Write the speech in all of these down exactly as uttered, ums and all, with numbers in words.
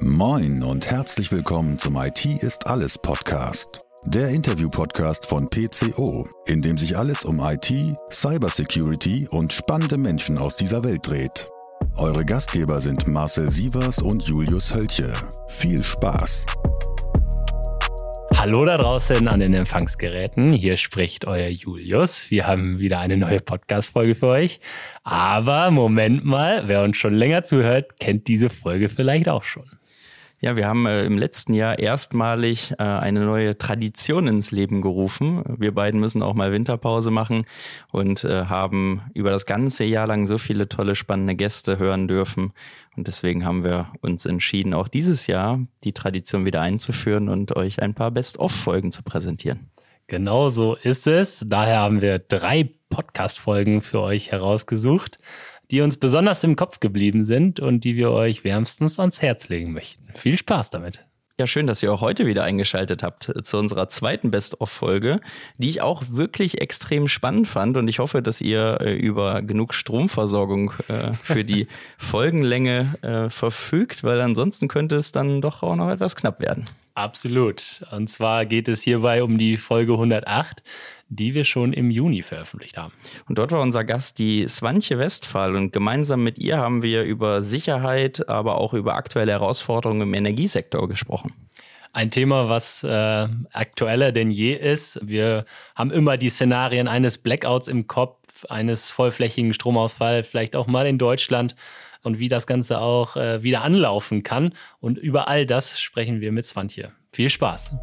Moin und herzlich willkommen zum I T ist alles Podcast. Der Interview-Podcast von P C O, in dem sich alles um I T, Cybersecurity und spannende Menschen aus dieser Welt dreht. Eure Gastgeber sind Marcel Sievers und Julius Hölche. Viel Spaß! Hallo da draußen an den Empfangsgeräten, hier spricht euer Julius. Wir haben wieder eine neue Podcast-Folge für euch. Aber Moment mal, wer uns schon länger zuhört, kennt diese Folge vielleicht auch schon. Ja, wir haben äh, im letzten Jahr erstmalig äh, eine neue Tradition ins Leben gerufen. Wir beiden müssen auch mal Winterpause machen und äh, haben über das ganze Jahr lang so viele tolle, spannende Gäste hören dürfen. Und deswegen haben wir uns entschieden, auch dieses Jahr die Tradition wieder einzuführen und euch ein paar Best-of-Folgen zu präsentieren. Genau so ist es. Daher haben wir drei Podcast-Folgen für euch herausgesucht, die uns besonders im Kopf geblieben sind und die wir euch wärmstens ans Herz legen möchten. Viel Spaß damit! Ja, schön, dass ihr auch heute wieder eingeschaltet habt zu unserer zweiten Best-of-Folge, die ich auch wirklich extrem spannend fand. Und ich hoffe, dass ihr äh, über genug Stromversorgung äh, für die Folgenlänge äh, verfügt, weil ansonsten könnte es dann doch auch noch etwas knapp werden. Absolut. Und zwar geht es hierbei um die Folge hundertacht, die wir schon im Juni veröffentlicht haben. Und dort war unser Gast die Swantje Westphal und gemeinsam mit ihr haben wir über Sicherheit, aber auch über aktuelle Herausforderungen im Energiesektor gesprochen. Ein Thema, was äh, aktueller denn je ist. Wir haben immer die Szenarien eines Blackouts im Kopf, eines vollflächigen Stromausfalls, vielleicht auch mal in Deutschland und wie das Ganze auch äh, wieder anlaufen kann. Und über all das sprechen wir mit Swantje. Viel Spaß!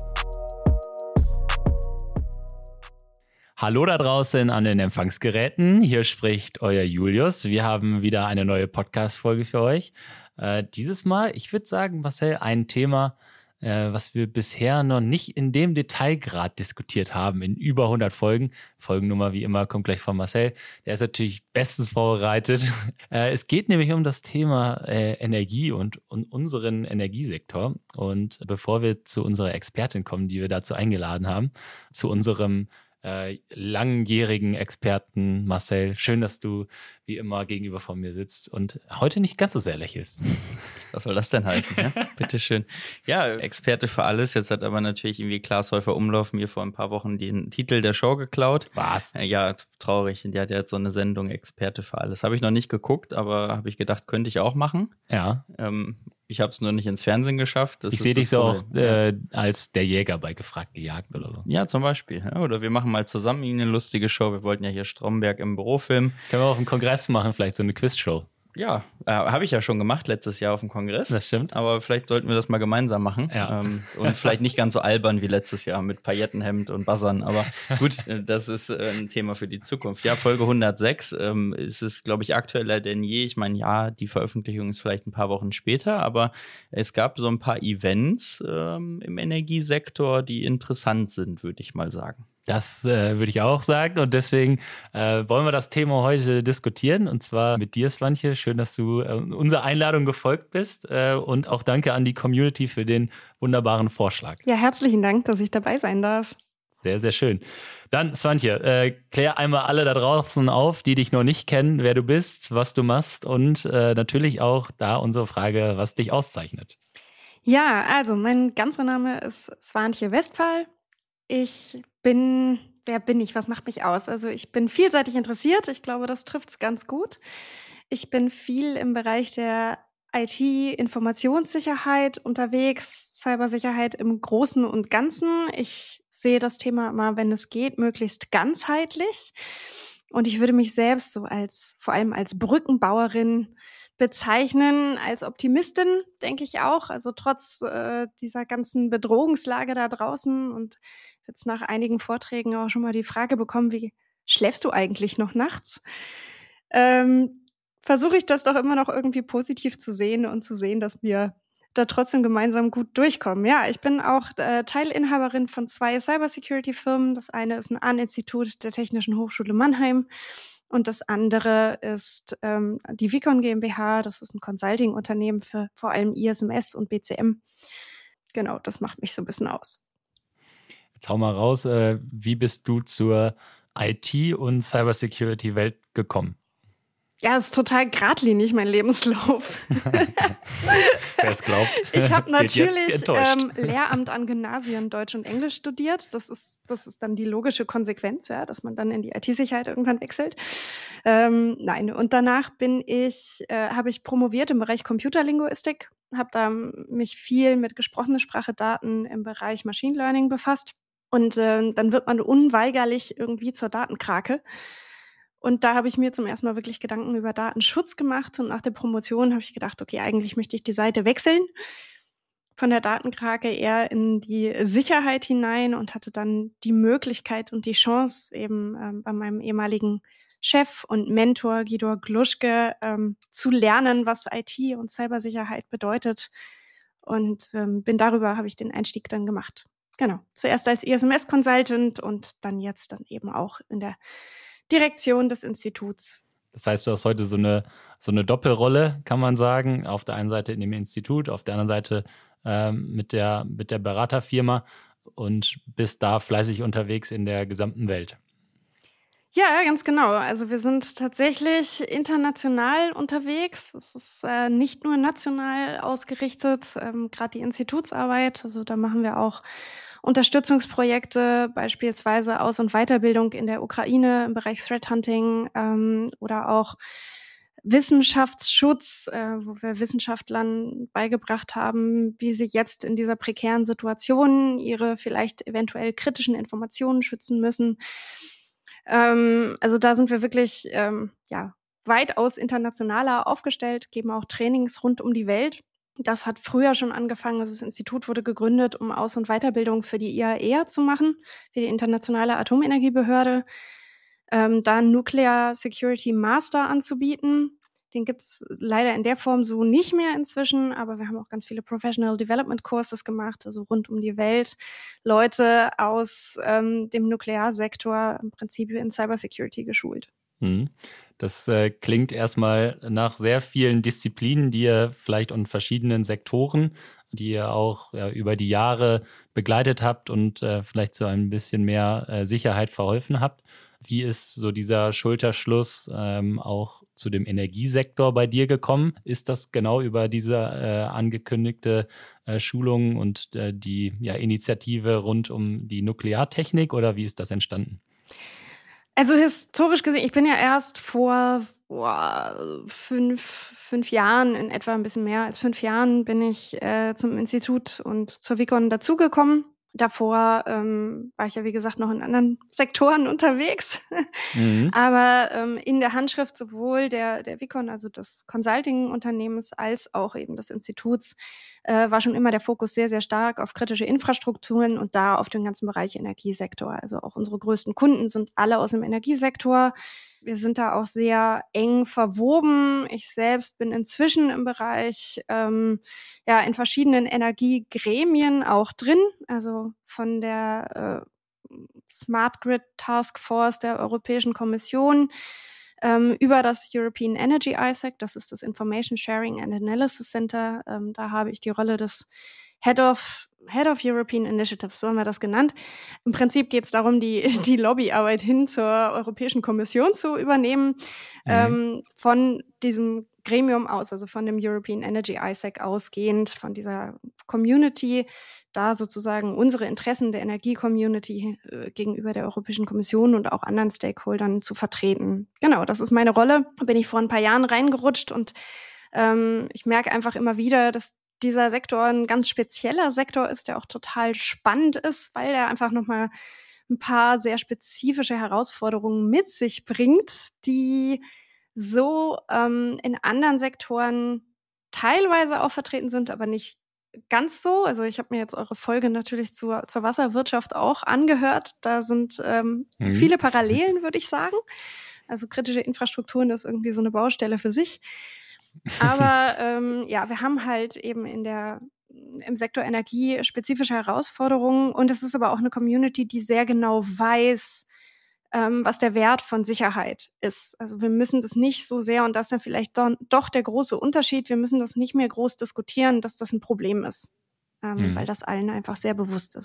Hallo da draußen an den Empfangsgeräten, hier spricht euer Julius. Wir haben wieder eine neue Podcast-Folge für euch. Äh, dieses Mal, ich würde sagen, Marcel, ein Thema, äh, was wir bisher noch nicht in dem Detailgrad diskutiert haben, in über hundert Folgen. Folgennummer wie immer kommt gleich von Marcel, der ist natürlich bestens vorbereitet. Äh, es geht nämlich um das Thema äh, Energie und, und unseren Energiesektor. Und bevor wir zu unserer Expertin kommen, die wir dazu eingeladen haben, zu unserem Äh, langjährigen Experten Marcel. Schön, dass du wie immer gegenüber von mir sitzt und heute nicht ganz so sehr lächelst. Was soll das denn heißen? Ja? Bitteschön. Ja, Experte für alles. Jetzt hat aber natürlich irgendwie Klaas Häufer Umlauf mir vor ein paar Wochen den Titel der Show geklaut. Was? Äh, ja, traurig. Die hat ja jetzt so eine Sendung Experte für alles. Habe ich noch nicht geguckt, aber habe ich gedacht, könnte ich auch machen. Ja. Ähm, Ich habe es nur nicht ins Fernsehen geschafft. Das ich sehe dich so auch ja. äh, als der Jäger bei Gefragt gejagt oder so. Ja, zum Beispiel. Ja, oder wir machen mal zusammen eine lustige Show. Wir wollten ja hier Stromberg im Büro filmen. Können wir auf dem Kongress machen, vielleicht so eine Quizshow. Ja, äh, habe ich ja schon gemacht letztes Jahr auf dem Kongress. Das stimmt. Aber vielleicht sollten wir das mal gemeinsam machen. Ja. Ähm, und vielleicht nicht ganz so albern wie letztes Jahr mit Paillettenhemd und Buzzern. Aber gut, äh, das ist äh, ein Thema für die Zukunft. Ja, Folge hundertsechs ähm, ist es, glaube ich, aktueller denn je. Ich meine, ja, die Veröffentlichung ist vielleicht ein paar Wochen später, aber es gab so ein paar Events ähm, im Energiesektor, die interessant sind, würde ich mal sagen. Das äh, würde ich auch sagen und deswegen äh, wollen wir das Thema heute diskutieren und zwar mit dir, Swantje. Schön, dass du äh, unserer Einladung gefolgt bist äh, und auch danke an die Community für den wunderbaren Vorschlag. Ja, herzlichen Dank, dass ich dabei sein darf. Sehr, sehr schön. Dann, Swantje, äh, klär einmal alle da draußen auf, die dich noch nicht kennen, wer du bist, was du machst und äh, natürlich auch da unsere Frage, was dich auszeichnet. Ja, also mein ganzer Name ist Swantje Westphal. Ich bin, wer bin ich? Was macht mich aus? Also ich bin vielseitig interessiert. Ich glaube, das trifft es ganz gut. Ich bin viel im Bereich der I T-Informationssicherheit unterwegs, Cybersicherheit im Großen und Ganzen. Ich sehe das Thema immer, wenn es geht, möglichst ganzheitlich. Und ich würde mich selbst so als, vor allem als Brückenbauerin bezeichnen, als Optimistin, denke ich auch. Also trotz äh, dieser ganzen Bedrohungslage da draußen und jetzt nach einigen Vorträgen auch schon mal die Frage bekommen, wie schläfst du eigentlich noch nachts? Ähm, versuche ich das doch immer noch irgendwie positiv zu sehen und zu sehen, dass wir da trotzdem gemeinsam gut durchkommen. Ja, ich bin auch äh, Teilinhaberin von zwei Cybersecurity-Firmen. Das eine ist ein An-Institut der Technischen Hochschule Mannheim und das andere ist ähm, die Vicon GmbH. Das ist ein Consulting-Unternehmen für vor allem I S M S und B C M. Genau, das macht mich so ein bisschen aus. Jetzt hau mal raus, äh, wie bist du zur I T- und Cybersecurity-Welt gekommen? Ja, es ist total geradlinig, mein Lebenslauf. Wer es glaubt, ich habe natürlich ähm, Lehramt an Gymnasien Deutsch und Englisch studiert. Das ist, das ist dann die logische Konsequenz, ja, dass man dann in die I T-Sicherheit irgendwann wechselt. Ähm, nein, und danach bin ich, äh, habe ich promoviert im Bereich Computerlinguistik, habe da mich viel mit gesprochener Sprache, Daten im Bereich Machine Learning befasst. Und äh, dann wird man unweigerlich irgendwie zur Datenkrake. Und da habe ich mir zum ersten Mal wirklich Gedanken über Datenschutz gemacht. Und nach der Promotion habe ich gedacht, okay, eigentlich möchte ich die Seite wechseln. Von der Datenkrake eher in die Sicherheit hinein und hatte dann die Möglichkeit und die Chance, eben ähm, bei meinem ehemaligen Chef und Mentor Guido Gluschke ähm, zu lernen, was I T und Cybersicherheit bedeutet. Und ähm, bin darüber, habe ich den Einstieg dann gemacht. Genau, zuerst als I S M S-Consultant und dann jetzt dann eben auch in der Direktion des Instituts. Das heißt, du hast heute so eine, so eine Doppelrolle, kann man sagen. Auf der einen Seite in dem Institut, auf der anderen Seite ähm, mit der, mit der Beraterfirma und bist da fleißig unterwegs in der gesamten Welt. Ja, ganz genau. Also wir sind tatsächlich international unterwegs. Es ist äh, nicht nur national ausgerichtet, ähm, gerade die Institutsarbeit. Also da machen wir auch Unterstützungsprojekte, beispielsweise Aus- und Weiterbildung in der Ukraine im Bereich Threat Hunting ähm, oder auch Wissenschaftsschutz, äh, wo wir Wissenschaftlern beigebracht haben, wie sie jetzt in dieser prekären Situation ihre vielleicht eventuell kritischen Informationen schützen müssen. Ähm, also da sind wir wirklich ähm, ja, weitaus internationaler aufgestellt, geben auch Trainings rund um die Welt. Das hat früher schon angefangen. Also das Institut wurde gegründet, um Aus- und Weiterbildung für die I A E A zu machen, für die Internationale Atomenergiebehörde, ähm, da einen Nuclear Security Master anzubieten. Den gibt's leider in der Form so nicht mehr inzwischen, aber wir haben auch ganz viele Professional Development Courses gemacht, also rund um die Welt. Leute aus ähm, dem Nuklearsektor im Prinzip in Cybersecurity geschult. Das äh, klingt erstmal nach sehr vielen Disziplinen, die ihr vielleicht und verschiedenen Sektoren, die ihr auch ja, über die Jahre begleitet habt und äh, vielleicht zu ein bisschen mehr äh, Sicherheit verholfen habt. Wie ist so dieser Schulterschluss ähm, auch zu dem Energiesektor bei dir gekommen? Ist das genau über diese äh, angekündigte äh, Schulung und äh, die ja, Initiative rund um die Nukleartechnik oder wie ist das entstanden? Also historisch gesehen, ich bin ja erst vor boah, fünf, fünf Jahren, in etwa ein bisschen mehr als fünf Jahren, bin ich äh, zum Institut und zur Vicon dazugekommen. Davor ähm, war ich ja, wie gesagt, noch in anderen Sektoren unterwegs. Mhm. Aber ähm, in der Handschrift sowohl der, der Vicon, also des Consulting-Unternehmens, als auch eben des Instituts, äh, war schon immer der Fokus sehr, sehr stark auf kritische Infrastrukturen und da auf den ganzen Bereich Energiesektor. Also auch unsere größten Kunden sind alle aus dem Energiesektor. Wir sind da auch sehr eng verwoben. Ich selbst bin inzwischen im Bereich, ähm, ja, in verschiedenen Energiegremien auch drin. Also von der äh, Smart Grid Task Force der Europäischen Kommission ähm, über das European Energy I S A C, das ist das Information Sharing and Analysis Center. Ähm, da habe ich die Rolle des Head of Head of European Initiatives, so haben wir das genannt. Im Prinzip geht es darum, die, die Lobbyarbeit hin zur Europäischen Kommission zu übernehmen, mhm. ähm, von diesem Gremium aus, also von dem European Energy I S A C ausgehend, von dieser Community, da sozusagen unsere Interessen der Energie-Community äh, gegenüber der Europäischen Kommission und auch anderen Stakeholdern zu vertreten. Genau, das ist meine Rolle. Da bin ich vor ein paar Jahren reingerutscht und ähm, ich merke einfach immer wieder, dass dieser Sektor ein ganz spezieller Sektor ist, der auch total spannend ist, weil er einfach nochmal ein paar sehr spezifische Herausforderungen mit sich bringt, die so ähm, in anderen Sektoren teilweise auch vertreten sind, aber nicht ganz so. Also ich habe mir jetzt eure Folge natürlich zur, zur Wasserwirtschaft auch angehört. Da sind ähm, mhm. viele Parallelen, würde ich sagen. Also kritische Infrastrukturen ist irgendwie so eine Baustelle für sich. Aber ähm, ja, wir haben halt eben in der, im Sektor Energie spezifische Herausforderungen und es ist aber auch eine Community, die sehr genau weiß, ähm, was der Wert von Sicherheit ist. Also wir müssen das nicht so sehr, und das ist dann vielleicht do, doch der große Unterschied, wir müssen das nicht mehr groß diskutieren, dass das ein Problem ist, ähm, mhm. weil das allen einfach sehr bewusst ist.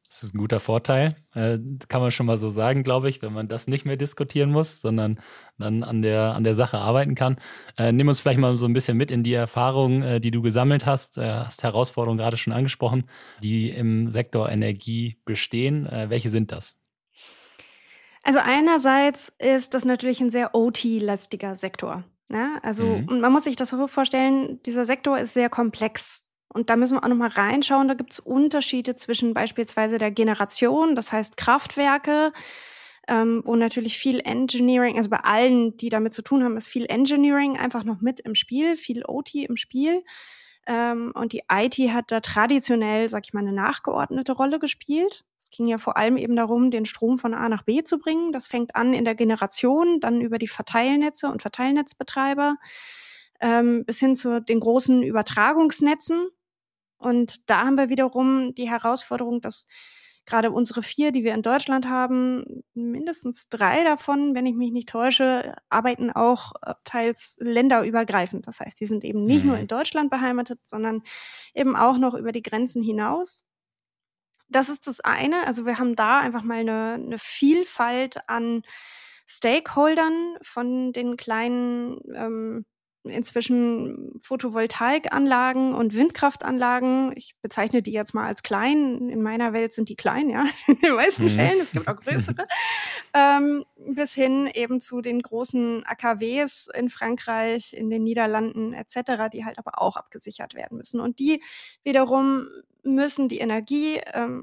Das ist ein guter Vorteil, äh, kann man schon mal so sagen, glaube ich, wenn man das nicht mehr diskutieren muss, sondern dann an der, an der Sache arbeiten kann. Äh, nimm uns vielleicht mal so ein bisschen mit in die Erfahrungen, äh, die du gesammelt hast. Äh, hast Herausforderungen gerade schon angesprochen, die im Sektor Energie bestehen. Äh, welche sind das? Also einerseits ist das natürlich ein sehr O T-lastiger Sektor. Ne? Also Mhm. und man muss sich das so vorstellen, dieser Sektor ist sehr komplex. Und da müssen wir auch nochmal reinschauen. Da gibt es Unterschiede zwischen beispielsweise der Generation, das heißt Kraftwerke, ähm, wo natürlich viel Engineering, also bei allen, die damit zu tun haben, ist viel Engineering einfach noch mit im Spiel, viel O T im Spiel. Ähm, und die I T hat da traditionell, sag ich mal, eine nachgeordnete Rolle gespielt. Es ging ja vor allem eben darum, den Strom von A nach B zu bringen. Das fängt an in der Generation, dann über die Verteilnetze und Verteilnetzbetreiber ähm, bis hin zu den großen Übertragungsnetzen. Und da haben wir wiederum die Herausforderung, dass gerade unsere vier, die wir in Deutschland haben, mindestens drei davon, wenn ich mich nicht täusche, arbeiten auch teils länderübergreifend. Das heißt, die sind eben nicht Mhm. nur in Deutschland beheimatet, sondern eben auch noch über die Grenzen hinaus. Das ist das eine. Also wir haben da einfach mal eine, eine Vielfalt an Stakeholdern von den kleinen ähm, inzwischen Photovoltaikanlagen und Windkraftanlagen. Ich bezeichne die jetzt mal als klein. In meiner Welt sind die klein, ja, in den meisten Mhm. Fällen. Es gibt auch größere. ähm, bis hin eben zu den großen A K Ws in Frankreich, in den Niederlanden et cetera, die halt aber auch abgesichert werden müssen. Und die wiederum müssen die Energie ähm,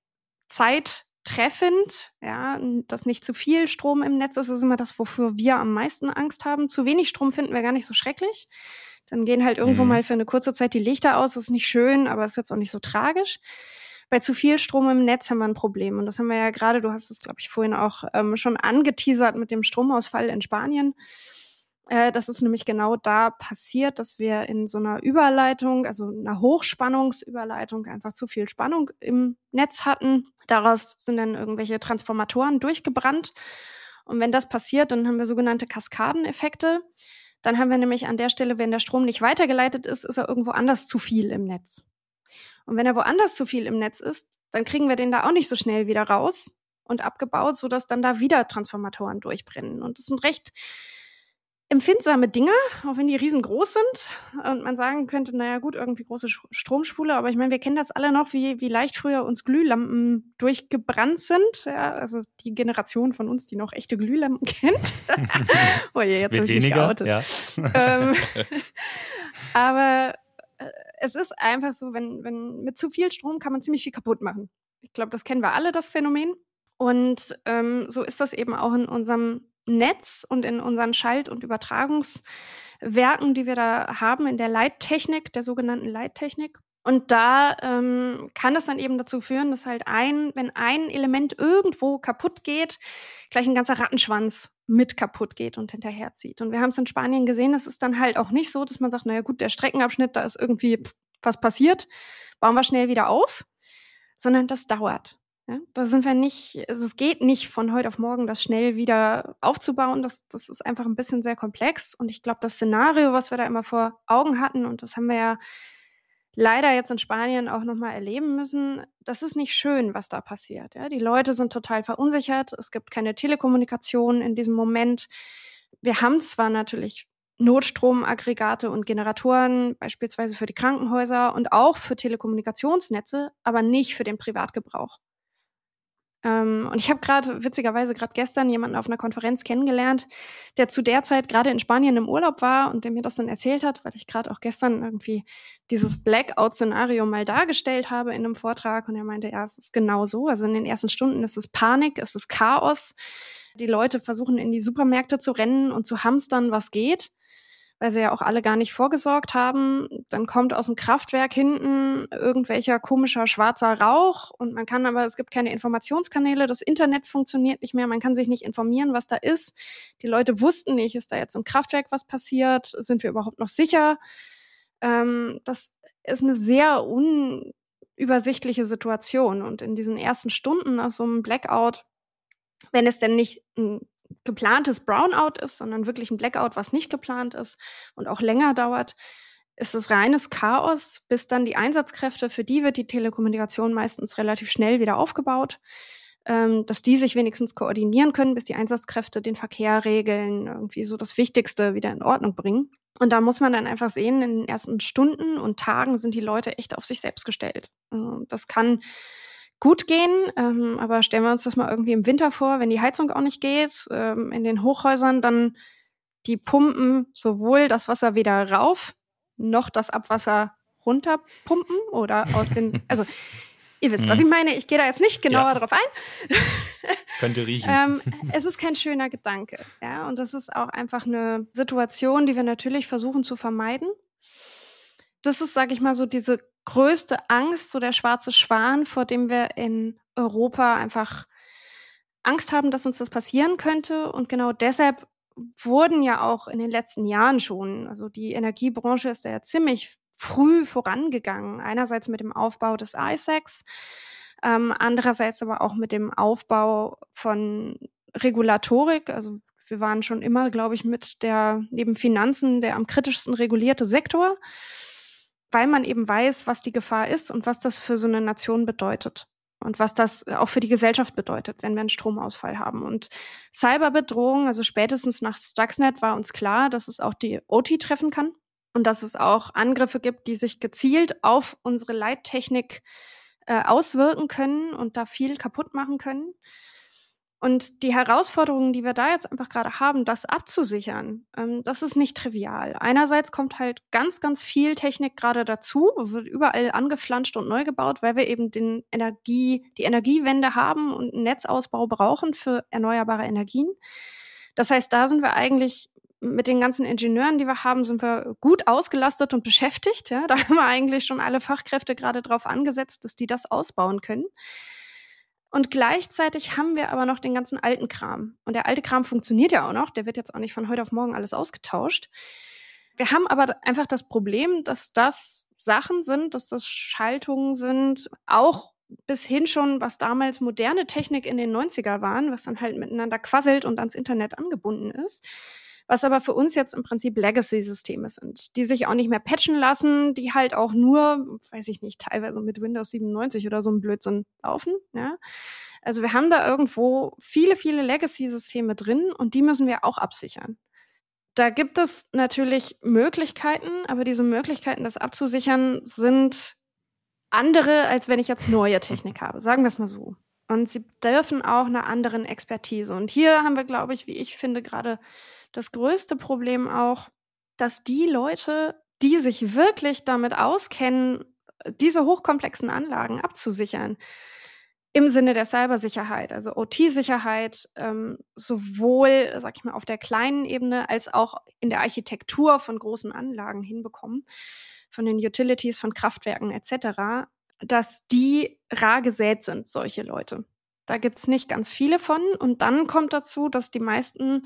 zeittreffend, ja, dass nicht zu viel Strom im Netz ist, ist immer das, wofür wir am meisten Angst haben. Zu wenig Strom finden wir gar nicht so schrecklich. Dann gehen halt irgendwo Mhm. mal für eine kurze Zeit die Lichter aus. Das ist nicht schön, aber ist jetzt auch nicht so tragisch. Bei zu viel Strom im Netz haben wir ein Problem. Und das haben wir ja gerade, du hast es, glaube ich, vorhin auch ähm, schon angeteasert mit dem Stromausfall in Spanien. Äh, das ist nämlich genau da passiert, dass wir in so einer Überleitung, also einer Hochspannungsüberleitung, einfach zu viel Spannung im Netz hatten. Daraus sind dann irgendwelche Transformatoren durchgebrannt. Und wenn das passiert, dann haben wir sogenannte Kaskadeneffekte. Dann haben wir nämlich an der Stelle, wenn der Strom nicht weitergeleitet ist, ist er irgendwo anders zu viel im Netz. Und wenn er woanders zu viel im Netz ist, dann kriegen wir den da auch nicht so schnell wieder raus und abgebaut, sodass dann da wieder Transformatoren durchbrennen. Und das sind recht empfindsame Dinger, auch wenn die riesengroß sind und man sagen könnte, naja gut, irgendwie große Stromspule, aber ich meine, wir kennen das alle noch, wie, wie leicht früher uns Glühlampen durchgebrannt sind. Ja, also die Generation von uns, die noch echte Glühlampen kennt. Oh je, jetzt habe ich mich geoutet. Ja. ähm, aber äh, es ist einfach so, wenn, wenn mit zu viel Strom kann man ziemlich viel kaputt machen. Ich glaube, das kennen wir alle, das Phänomen. Und ähm, so ist das eben auch in unserem Netz und in unseren Schalt- und Übertragungswerken, die wir da haben, in der Leittechnik, der sogenannten Leittechnik. Und da ähm, kann es dann eben dazu führen, dass halt ein, wenn ein Element irgendwo kaputt geht, gleich ein ganzer Rattenschwanz mit kaputt geht und hinterherzieht. Und wir haben es in Spanien gesehen, es ist dann halt auch nicht so, dass man sagt, naja gut, der Streckenabschnitt, da ist irgendwie pff, was passiert, bauen wir schnell wieder auf, sondern das dauert. Ja, da sind wir nicht, also es geht nicht von heute auf morgen, das schnell wieder aufzubauen. Das, das ist einfach ein bisschen sehr komplex. Und ich glaube, das Szenario, was wir da immer vor Augen hatten, und das haben wir ja leider jetzt in Spanien auch nochmal erleben müssen, das ist nicht schön, was da passiert. Ja, die Leute sind total verunsichert. Es gibt keine Telekommunikation in diesem Moment. Wir haben zwar natürlich Notstromaggregate und Generatoren, beispielsweise für die Krankenhäuser und auch für Telekommunikationsnetze, aber nicht für den Privatgebrauch. Ähm, und ich habe gerade, witzigerweise gerade gestern jemanden auf einer Konferenz kennengelernt, der zu der Zeit gerade in Spanien im Urlaub war und der mir das dann erzählt hat, weil ich gerade auch gestern irgendwie dieses Blackout-Szenario mal dargestellt habe in einem Vortrag. Und er meinte, ja, es ist genau so. Also in den ersten Stunden ist es Panik, es ist Chaos. Die Leute versuchen in die Supermärkte zu rennen und zu hamstern, was geht, weil sie ja auch alle gar nicht vorgesorgt haben. Dann kommt aus dem Kraftwerk hinten irgendwelcher komischer schwarzer Rauch und man kann aber, es gibt keine Informationskanäle, das Internet funktioniert nicht mehr, man kann sich nicht informieren, was da ist. Die Leute wussten nicht, ist da jetzt im Kraftwerk was passiert? Sind wir überhaupt noch sicher? Ähm, das ist eine sehr unübersichtliche Situation und in diesen ersten Stunden nach so einem Blackout, wenn es denn nicht ein geplantes Brownout ist, sondern wirklich ein Blackout, was nicht geplant ist und auch länger dauert, ist es reines Chaos, bis dann die Einsatzkräfte, für die wird die Telekommunikation meistens relativ schnell wieder aufgebaut, ähm, dass die sich wenigstens koordinieren können, bis die Einsatzkräfte den Verkehr regeln, irgendwie so das Wichtigste wieder in Ordnung bringen. Und da muss man dann einfach sehen, in den ersten Stunden und Tagen sind die Leute echt auf sich selbst gestellt. Also das kann gut gehen, ähm, aber stellen wir uns das mal irgendwie im Winter vor, wenn die Heizung auch nicht geht, ähm, in den Hochhäusern, dann die pumpen sowohl das Wasser wieder rauf, noch das Abwasser runterpumpen oder aus den, also ihr wisst, was ich meine, ich gehe da jetzt nicht genauer ja. drauf ein. Könnte riechen. ähm, es ist kein schöner Gedanke, ja, und das ist auch einfach eine Situation, die wir natürlich versuchen zu vermeiden. Das ist, sage ich mal, so diese größte Angst, so der schwarze Schwan, vor dem wir in Europa einfach Angst haben, dass uns das passieren könnte. Und genau deshalb wurden ja auch in den letzten Jahren schon, also die Energiebranche ist da ja ziemlich früh vorangegangen. Einerseits mit dem Aufbau des I S A Cs, ähm, andererseits aber auch mit dem Aufbau von Regulatorik. Also wir waren schon immer, glaube ich, mit der, neben Finanzen, der am kritischsten regulierte Sektor, weil man eben weiß, was die Gefahr ist und was das für so eine Nation bedeutet. Und was das auch für die Gesellschaft bedeutet, wenn wir einen Stromausfall haben. Und Cyberbedrohung, also spätestens nach Stuxnet war uns klar, dass es auch die O T treffen kann und dass es auch Angriffe gibt, die sich gezielt auf unsere Leittechnik äh, auswirken können und da viel kaputt machen können. Und die Herausforderungen, die wir da jetzt einfach gerade haben, das abzusichern, ähm, das ist nicht trivial. Einerseits kommt halt ganz, ganz viel Technik gerade dazu, wird überall angeflanscht und neu gebaut, weil wir eben den Energie, die Energiewende haben und einen Netzausbau brauchen für erneuerbare Energien. Das heißt, da sind wir eigentlich mit den ganzen Ingenieuren, die wir haben, sind wir gut ausgelastet und beschäftigt. Ja? Da haben wir eigentlich schon alle Fachkräfte gerade drauf angesetzt, dass die das ausbauen können. Und gleichzeitig haben wir aber noch den ganzen alten Kram. Und der alte Kram funktioniert ja auch noch. Der wird jetzt auch nicht von heute auf morgen alles ausgetauscht. Wir haben aber einfach das Problem, dass das Sachen sind, dass das Schaltungen sind, auch bis hin schon, was damals moderne Technik in den neunziger waren, was dann halt miteinander quasselt und ans Internet angebunden ist. Was aber für uns jetzt im Prinzip Legacy-Systeme sind, die sich auch nicht mehr patchen lassen, die halt auch nur, weiß ich nicht, teilweise mit Windows siebenundneunzig oder so ein Blödsinn laufen. Ja? Also wir haben da irgendwo viele, viele Legacy-Systeme drin und die müssen wir auch absichern. Da gibt es natürlich Möglichkeiten, aber diese Möglichkeiten, das abzusichern, sind andere, als wenn ich jetzt neue Technik habe. Sagen wir es mal so. Und sie dürfen auch einer anderen Expertise. Und hier haben wir, glaube ich, wie ich finde, gerade das größte Problem auch, dass die Leute, die sich wirklich damit auskennen, diese hochkomplexen Anlagen abzusichern, im Sinne der Cybersicherheit, also O T-Sicherheit, ähm, sowohl, sag ich mal, auf der kleinen Ebene als auch in der Architektur von großen Anlagen hinbekommen, von den Utilities, von Kraftwerken et cetera, dass die rar gesät sind, solche Leute. Da gibt's nicht ganz viele von. Und dann kommt dazu, dass die meisten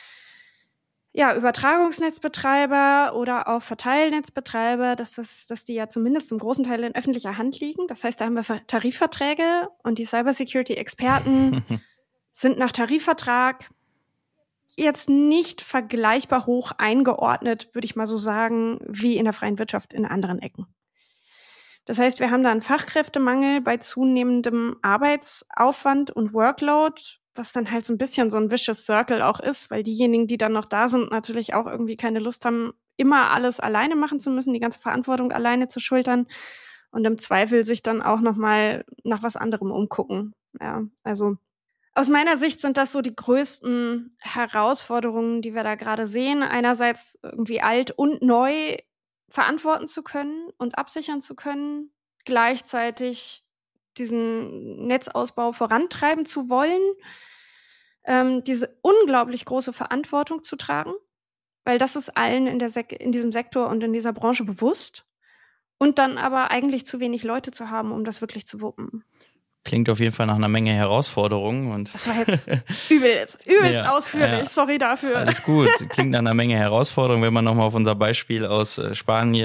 ja, Übertragungsnetzbetreiber oder auch Verteilnetzbetreiber, dass, das, dass die ja zumindest zum großen Teil in öffentlicher Hand liegen. Das heißt, da haben wir Tarifverträge und die Cybersecurity-Experten sind nach Tarifvertrag jetzt nicht vergleichbar hoch eingeordnet, würde ich mal so sagen, wie in der freien Wirtschaft in anderen Ecken. Das heißt, wir haben da einen Fachkräftemangel bei zunehmendem Arbeitsaufwand und Workload, was dann halt so ein bisschen so ein vicious circle auch ist, weil diejenigen, die dann noch da sind, natürlich auch irgendwie keine Lust haben, immer alles alleine machen zu müssen, die ganze Verantwortung alleine zu schultern und im Zweifel sich dann auch noch mal nach was anderem umgucken. Ja, also aus meiner Sicht sind das so die größten Herausforderungen, die wir da gerade sehen. Einerseits irgendwie alt und neu verantworten zu können und absichern zu können, gleichzeitig diesen Netzausbau vorantreiben zu wollen, ähm, diese unglaublich große Verantwortung zu tragen, weil das ist allen in, der Sek- in diesem Sektor und in dieser Branche bewusst und dann aber eigentlich zu wenig Leute zu haben, um das wirklich zu wuppen. Klingt auf jeden Fall nach einer Menge Herausforderungen. Und das war jetzt übelst, übelst ja, ausführlich, ja. Sorry dafür. Alles gut, klingt nach einer Menge Herausforderungen, wenn man nochmal auf unser Beispiel aus Spanien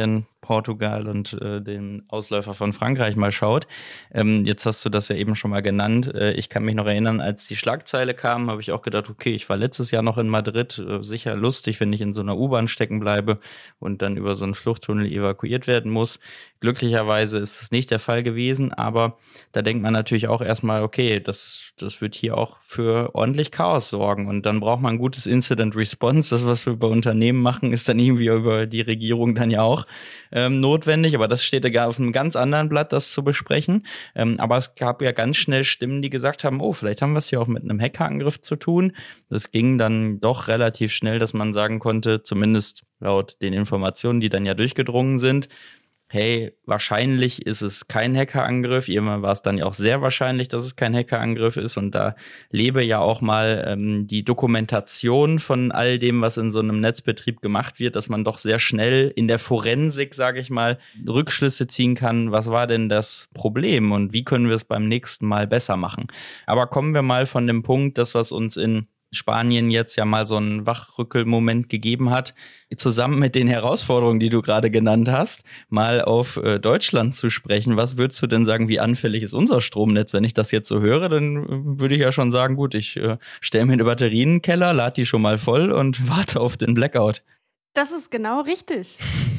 Portugal und äh, den Ausläufer von Frankreich mal schaut. Ähm, jetzt hast du das ja eben schon mal genannt. Äh, ich kann mich noch erinnern, als die Schlagzeile kam, habe ich auch gedacht, okay, ich war letztes Jahr noch in Madrid. Äh, sicher lustig, wenn ich in so einer U-Bahn stecken bleibe und dann über so einen Fluchttunnel evakuiert werden muss. Glücklicherweise ist es nicht der Fall gewesen, aber da denkt man natürlich auch erstmal, okay, das, das wird hier auch für ordentlich Chaos sorgen und dann braucht man ein gutes Incident Response. Das, was wir bei Unternehmen machen, ist dann irgendwie über die Regierung dann ja auch ähm, notwendig, aber das steht ja auf einem ganz anderen Blatt, das zu besprechen. Ähm, aber es gab ja ganz schnell Stimmen, die gesagt haben, oh, vielleicht haben wir es hier auch mit einem Hackerangriff zu tun. Das ging dann doch relativ schnell, dass man sagen konnte, zumindest laut den Informationen, die dann ja durchgedrungen sind, hey, wahrscheinlich ist es kein Hackerangriff. Irgendwann war es dann ja auch sehr wahrscheinlich, dass es kein Hackerangriff ist. Und da lebe ja auch mal ähm, die Dokumentation von all dem, was in so einem Netzbetrieb gemacht wird, dass man doch sehr schnell in der Forensik, sage ich mal, Rückschlüsse ziehen kann. Was war denn das Problem und wie können wir es beim nächsten Mal besser machen? Aber kommen wir mal von dem Punkt, das, was uns in Spanien jetzt ja mal so einen Wachrückelmoment gegeben hat, zusammen mit den Herausforderungen, die du gerade genannt hast, mal auf äh, Deutschland zu sprechen. Was würdest du denn sagen, wie anfällig ist unser Stromnetz? Wenn ich das jetzt so höre, dann äh, würde ich ja schon sagen, gut, ich äh, stelle mir eine Batterie in den Keller, lade die schon mal voll und warte auf den Blackout. Das ist genau richtig.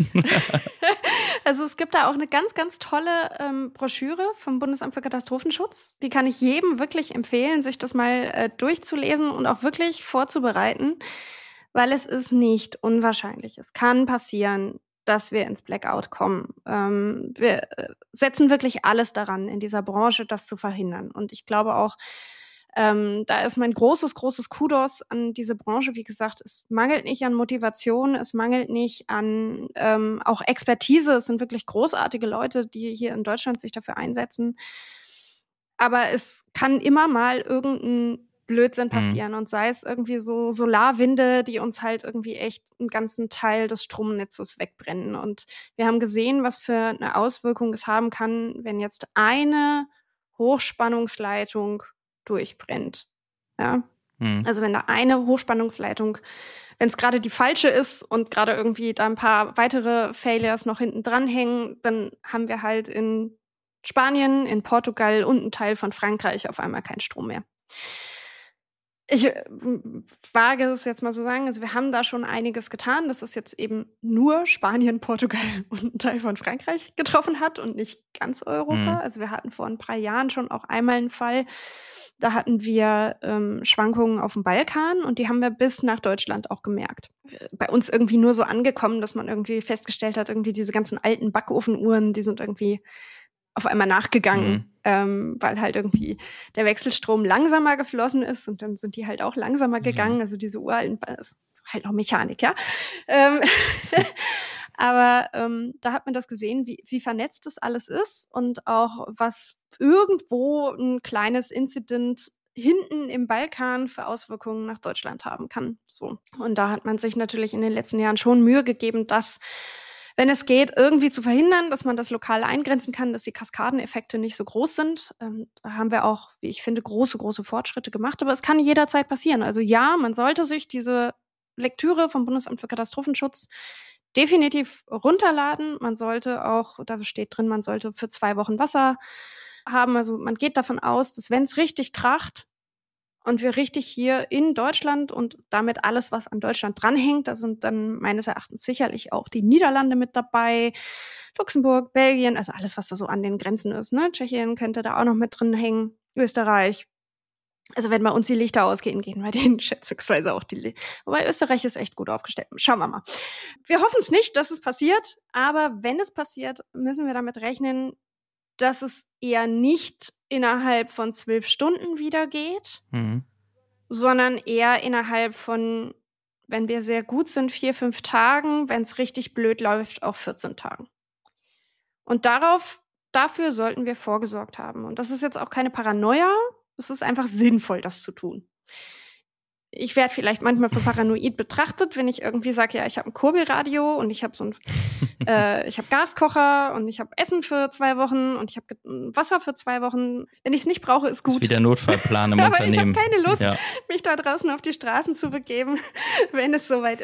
Also es gibt da auch eine ganz, ganz tolle ähm, Broschüre vom Bundesamt für Katastrophenschutz. Die kann ich jedem wirklich empfehlen, sich das mal äh, durchzulesen und auch wirklich vorzubereiten, weil es ist nicht unwahrscheinlich. Es kann passieren, dass wir ins Blackout kommen. Ähm, wir äh, setzen wirklich alles daran, in dieser Branche das zu verhindern. Und ich glaube auch, Ähm, da ist mein großes, großes Kudos an diese Branche. Wie gesagt, es mangelt nicht an Motivation, es mangelt nicht an ähm, auch Expertise. Es sind wirklich großartige Leute, die hier in Deutschland sich dafür einsetzen. Aber es kann immer mal irgendein Blödsinn passieren. Mhm. Und sei es irgendwie so Solarwinde, die uns halt irgendwie echt einen ganzen Teil des Stromnetzes wegbrennen. Und wir haben gesehen, was für eine Auswirkung es haben kann, wenn jetzt eine Hochspannungsleitung durchbrennt. Ja? Hm. Also wenn da eine Hochspannungsleitung, wenn es gerade die falsche ist und gerade irgendwie da ein paar weitere Failures noch hinten dran hängen, dann haben wir halt in Spanien, in Portugal und ein Teil von Frankreich auf einmal keinen Strom mehr. Ich äh, wage es jetzt mal so sagen, also wir haben da schon einiges getan, dass es jetzt eben nur Spanien, Portugal und ein Teil von Frankreich getroffen hat und nicht ganz Europa. Mhm. Also wir hatten vor ein paar Jahren schon auch einmal einen Fall, da hatten wir ähm, Schwankungen auf dem Balkan und die haben wir bis nach Deutschland auch gemerkt. Bei uns irgendwie nur so angekommen, dass man irgendwie festgestellt hat, irgendwie diese ganzen alten Backofenuhren, die sind irgendwie auf einmal nachgegangen, mhm. ähm, weil halt irgendwie der Wechselstrom langsamer geflossen ist und dann sind die halt auch langsamer gegangen. Mhm. Also diese uralten, also halt auch Mechanik, ja. Ähm, aber ähm, da hat man das gesehen, wie, wie vernetzt das alles ist und auch was irgendwo ein kleines Incident hinten im Balkan für Auswirkungen nach Deutschland haben kann. So. Und da hat man sich natürlich in den letzten Jahren schon Mühe gegeben, dass, wenn es geht, irgendwie zu verhindern, dass man das lokal eingrenzen kann, dass die Kaskadeneffekte nicht so groß sind. Ähm, da haben wir auch, wie ich finde, große, große Fortschritte gemacht. Aber es kann jederzeit passieren. Also ja, man sollte sich diese Lektüre vom Bundesamt für Katastrophenschutz definitiv runterladen. Man sollte auch, da steht drin, man sollte für zwei Wochen Wasser haben. Also man geht davon aus, dass wenn es richtig kracht und wir richtig hier in Deutschland und damit alles, was an Deutschland dranhängt, da sind dann meines Erachtens sicherlich auch die Niederlande mit dabei, Luxemburg, Belgien, also alles, was da so an den Grenzen ist. Ne? Tschechien könnte da auch noch mit drin hängen, Österreich. Also wenn bei uns die Lichter ausgehen, gehen bei denen schätzungsweise auch die Lichter. Wobei Österreich ist echt gut aufgestellt. Schauen wir mal. Wir hoffen es nicht, dass es passiert, aber wenn es passiert, müssen wir damit rechnen, dass es eher nicht innerhalb von zwölf Stunden wieder geht, mhm. sondern eher innerhalb von, wenn wir sehr gut sind, vier, fünf Tagen, wenn es richtig blöd läuft, auch vierzehn Tagen. Und darauf, dafür sollten wir vorgesorgt haben. Und das ist jetzt auch keine Paranoia, es ist einfach sinnvoll, das zu tun. Ich werde vielleicht manchmal für paranoid betrachtet, wenn ich irgendwie sage, ja, ich habe ein Kurbelradio und ich habe so ein, äh, ich habe Gaskocher und ich habe Essen für zwei Wochen und ich habe Wasser für zwei Wochen. Wenn ich es nicht brauche, ist gut. Das ist wie der Notfallplan im Aber Unternehmen. Aber ich habe keine Lust, ja. mich da draußen auf die Straßen zu begeben, wenn es soweit ist. Ja.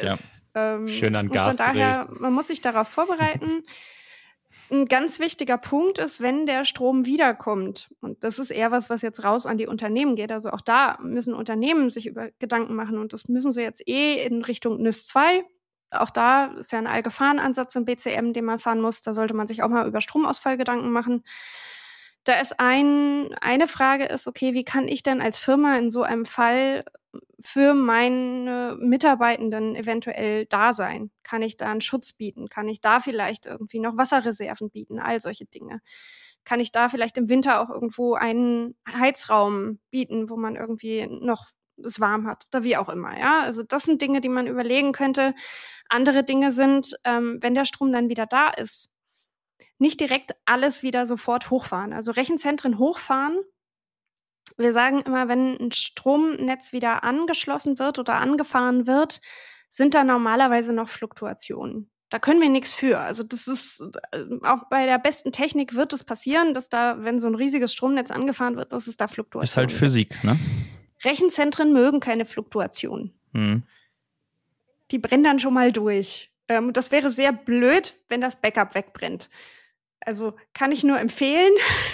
Ähm, Schön an und Gas von daher, man muss sich darauf vorbereiten. Ein ganz wichtiger Punkt ist, wenn der Strom wiederkommt, und das ist eher was, was jetzt raus an die Unternehmen geht, also auch da müssen Unternehmen sich über Gedanken machen und das müssen sie jetzt eh in Richtung N I S zwei. Auch da ist ja ein Allgefahrenansatz im B C M, den man fahren muss. Da sollte man sich auch mal über Stromausfall Gedanken machen. Da ist ein, eine Frage ist, okay, wie kann ich denn als Firma in so einem Fall für meine Mitarbeitenden eventuell da sein? Kann ich da einen Schutz bieten? Kann ich da vielleicht irgendwie noch Wasserreserven bieten? All solche Dinge. Kann ich da vielleicht im Winter auch irgendwo einen Heizraum bieten, wo man irgendwie noch es warm hat oder wie auch immer, ja? Also das sind Dinge, die man überlegen könnte. Andere Dinge sind, ähm, wenn der Strom dann wieder da ist, nicht direkt alles wieder sofort hochfahren. Also Rechenzentren hochfahren. Wir sagen immer, wenn ein Stromnetz wieder angeschlossen wird oder angefahren wird, sind da normalerweise noch Fluktuationen. Da können wir nichts für. Also das ist, auch bei der besten Technik wird es passieren, dass da, wenn so ein riesiges Stromnetz angefahren wird, dass es da Fluktuationen Ist halt Physik, gibt. ne? Rechenzentren mögen keine Fluktuationen. Hm. Die brennen dann schon mal durch. Ähm, das wäre sehr blöd, wenn das Backup wegbrennt. Also kann ich nur empfehlen,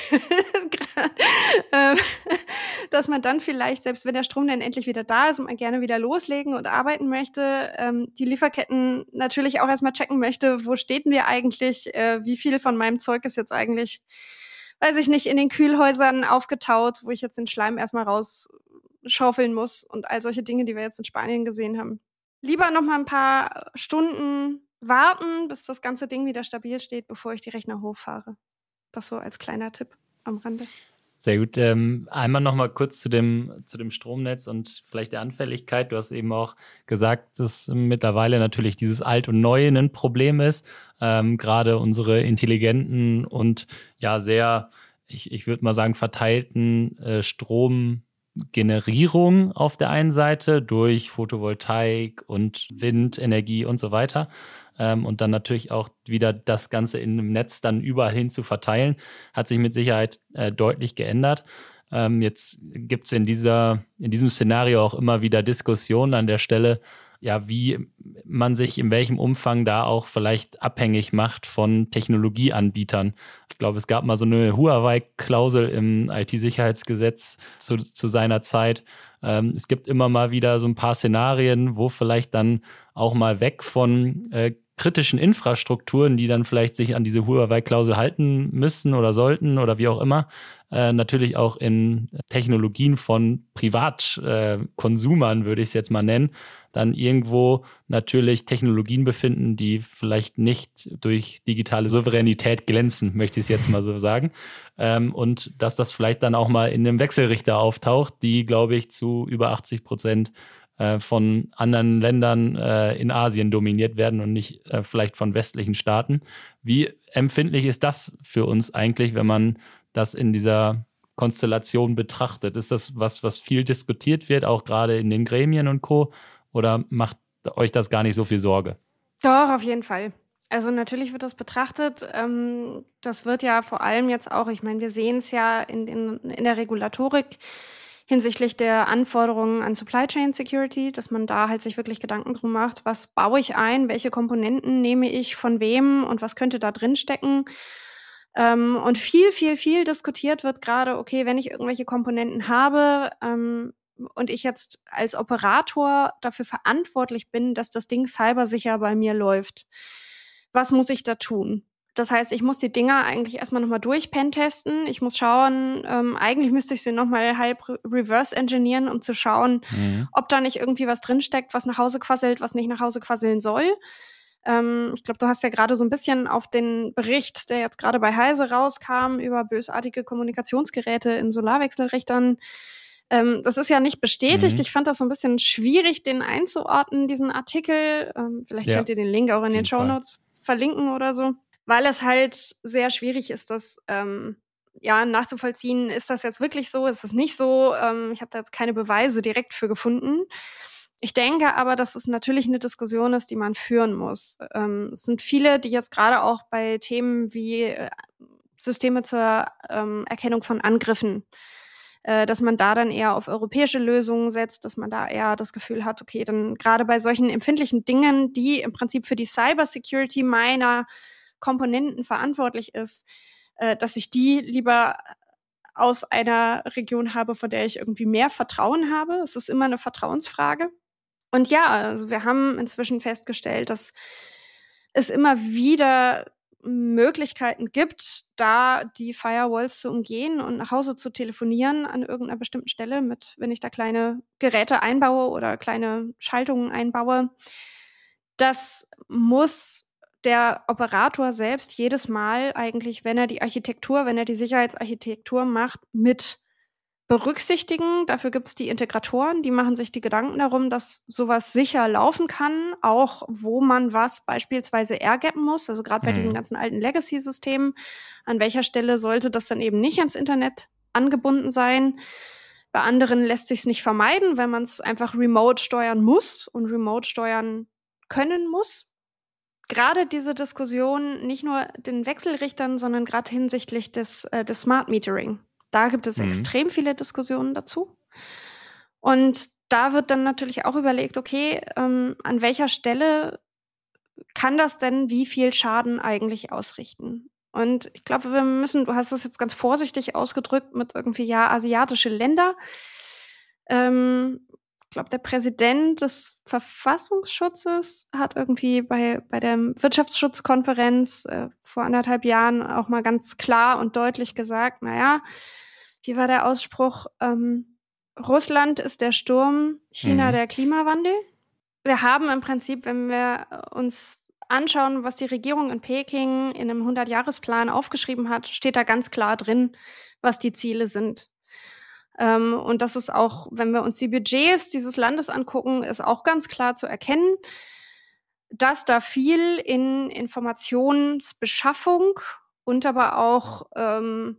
dass man dann vielleicht, selbst wenn der Strom dann endlich wieder da ist und man gerne wieder loslegen und arbeiten möchte, ähm, die Lieferketten natürlich auch erstmal checken möchte, wo stehen wir eigentlich, äh, wie viel von meinem Zeug ist jetzt eigentlich, weiß ich nicht, in den Kühlhäusern aufgetaut, wo ich jetzt den Schleim erstmal rausschaufeln muss und all solche Dinge, die wir jetzt in Spanien gesehen haben. Lieber noch mal ein paar Stunden warten, bis das ganze Ding wieder stabil steht, bevor ich die Rechner hochfahre. Das so als kleiner Tipp am Rande. Sehr gut. Ähm, einmal noch mal kurz zu dem, zu dem Stromnetz und vielleicht der Anfälligkeit. Du hast eben auch gesagt, dass mittlerweile natürlich dieses Alt und Neu ein Problem ist. Ähm, gerade unsere intelligenten und ja sehr, ich, ich würde mal sagen, verteilten äh, Stromgenerierung auf der einen Seite durch Photovoltaik und Windenergie und so weiter. Ähm, und dann natürlich auch wieder das Ganze in einem Netz dann überall hin zu verteilen, hat sich mit Sicherheit äh, deutlich geändert. Ähm, jetzt gibt es in dieser, in diesem Szenario auch immer wieder Diskussionen an der Stelle, ja, wie man sich in welchem Umfang da auch vielleicht abhängig macht von Technologieanbietern. Ich glaube, es gab mal so eine Huawei-Klausel im I T-Sicherheitsgesetz zu, zu seiner Zeit. Ähm, es gibt immer mal wieder so ein paar Szenarien, wo vielleicht dann auch mal weg von äh, kritischen Infrastrukturen, die dann vielleicht sich an diese Huawei-Klausel halten müssen oder sollten oder wie auch immer, äh, natürlich auch in Technologien von Privatkonsumern, äh, würde ich es jetzt mal nennen, dann irgendwo natürlich Technologien befinden, die vielleicht nicht durch digitale Souveränität glänzen, möchte ich es jetzt mal so sagen. Ähm, und dass das vielleicht dann auch mal in einem Wechselrichter auftaucht, die, glaube ich, zu über achtzig Prozent äh, von anderen Ländern äh, in Asien dominiert werden und nicht äh, vielleicht von westlichen Staaten. Wie empfindlich ist das für uns eigentlich, wenn man das in dieser Konstellation betrachtet? Ist das was, was viel diskutiert wird, auch gerade in den Gremien und Co.? Oder macht euch das gar nicht so viel Sorge? Doch, auf jeden Fall. Also natürlich wird das betrachtet. Ähm, das wird ja vor allem jetzt auch, ich meine, wir sehen es ja in, in, in der Regulatorik hinsichtlich der Anforderungen an Supply Chain Security, dass man da halt sich wirklich Gedanken drum macht, was baue ich ein, welche Komponenten nehme ich von wem und was könnte da drin stecken. Ähm, und viel, viel, viel diskutiert wird gerade, okay, wenn ich irgendwelche Komponenten habe, ähm, und ich jetzt als Operator dafür verantwortlich bin, dass das Ding cybersicher bei mir läuft. Was muss ich da tun? Das heißt, ich muss die Dinger eigentlich erstmal nochmal durchpentesten. Ich muss schauen, ähm, eigentlich müsste ich sie nochmal halb reverse engineeren, um zu schauen, mhm. ob da nicht irgendwie was drinsteckt, was nach Hause quasselt, was nicht nach Hause quasseln soll. Ähm, ich glaube, du hast ja gerade so ein bisschen auf den Bericht, der jetzt gerade bei Heise rauskam, über bösartige Kommunikationsgeräte in Solarwechselrichtern. Ähm, das ist ja nicht bestätigt. Mhm. Ich fand das so ein bisschen schwierig, den einzuordnen, diesen Artikel. Ähm, vielleicht ja. könnt ihr den Link auch in den Shownotes verlinken oder so. Weil es halt sehr schwierig ist, das ähm, ja, nachzuvollziehen, ist das jetzt wirklich so, ist das nicht so? Ähm, ich habe da jetzt keine Beweise direkt für gefunden. Ich denke aber, dass es natürlich eine Diskussion ist, die man führen muss. Ähm, es sind viele, die jetzt gerade auch bei Themen wie äh, Systeme zur ähm, Erkennung von Angriffen äh, dass man da dann eher auf europäische Lösungen setzt, dass man da eher das Gefühl hat, okay, dann gerade bei solchen empfindlichen Dingen, die im Prinzip für die Cybersecurity meiner Komponenten verantwortlich ist, äh, dass ich die lieber aus einer Region habe, von der ich irgendwie mehr Vertrauen habe. Es ist immer eine Vertrauensfrage. Und ja, also wir haben inzwischen festgestellt, dass es immer wieder Möglichkeiten gibt, da die Firewalls zu umgehen und nach Hause zu telefonieren an irgendeiner bestimmten Stelle mit, wenn ich da kleine Geräte einbaue oder kleine Schaltungen einbaue. Das muss der Operator selbst jedes Mal eigentlich, wenn er die Architektur, wenn er die Sicherheitsarchitektur macht, mit berücksichtigen. Dafür gibt es die Integratoren, die machen sich die Gedanken darum, dass sowas sicher laufen kann, auch wo man was beispielsweise airgappen muss, also gerade bei Mhm. diesen ganzen alten Legacy-Systemen, an welcher Stelle sollte das dann eben nicht ans Internet angebunden sein. Bei anderen lässt sich es nicht vermeiden, weil man es einfach remote steuern muss und remote steuern können muss. Gerade diese Diskussion, nicht nur den Wechselrichtern, sondern gerade hinsichtlich des, äh, des Smart Metering. Da gibt es Mhm. extrem viele Diskussionen dazu. Und da wird dann natürlich auch überlegt, okay, ähm, an welcher Stelle kann das denn wie viel Schaden eigentlich ausrichten? Und ich glaube, wir müssen, du hast das jetzt ganz vorsichtig ausgedrückt mit irgendwie, ja, asiatische Länder. Ähm, ich glaube, der Präsident des Verfassungsschutzes hat irgendwie bei, bei der Wirtschaftsschutzkonferenz äh, vor anderthalb Jahren auch mal ganz klar und deutlich gesagt, naja, wie war der Ausspruch? Ähm, Russland ist der Sturm, China Mhm. der Klimawandel. Wir haben im Prinzip, wenn wir uns anschauen, was die Regierung in Peking in einem hundert-Jahresplan aufgeschrieben hat, steht da ganz klar drin, was die Ziele sind. Ähm, und das ist auch, wenn wir uns die Budgets dieses Landes angucken, ist auch ganz klar zu erkennen, dass da viel in Informationsbeschaffung und aber auch ähm,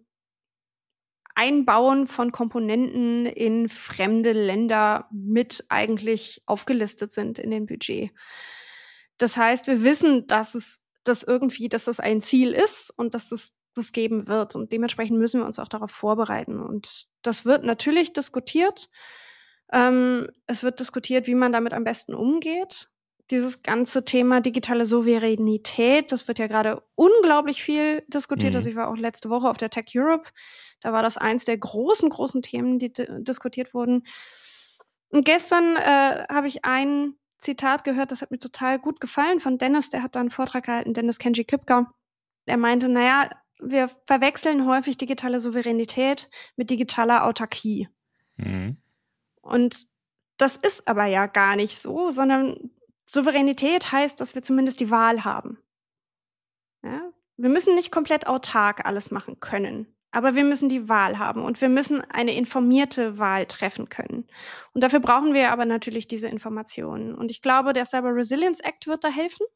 Einbauen von Komponenten in fremde Länder mit eigentlich aufgelistet sind in dem Budget. Das heißt, wir wissen, dass es das irgendwie, dass das ein Ziel ist und dass es das geben wird. Und dementsprechend müssen wir uns auch darauf vorbereiten. Und das wird natürlich diskutiert. Ähm, es wird diskutiert, wie man damit am besten umgeht. Dieses ganze Thema digitale Souveränität, das wird ja gerade unglaublich viel diskutiert. Mhm. Also ich war auch letzte Woche auf der Tech Europe. Da war das eins der großen, großen Themen, die di- diskutiert wurden. Und gestern äh, habe ich ein Zitat gehört, das hat mir total gut gefallen von Dennis. Der hat da einen Vortrag gehalten, Dennis Kenji Kipka. Er meinte, naja, wir verwechseln häufig digitale Souveränität mit digitaler Autarkie. Mhm. Und das ist aber ja gar nicht so, sondern Souveränität heißt, dass wir zumindest die Wahl haben. Ja? Wir müssen nicht komplett autark alles machen können, aber wir müssen die Wahl haben und wir müssen eine informierte Wahl treffen können. Und dafür brauchen wir aber natürlich diese Informationen. Und ich glaube, der Cyber Resilience Act wird da helfen.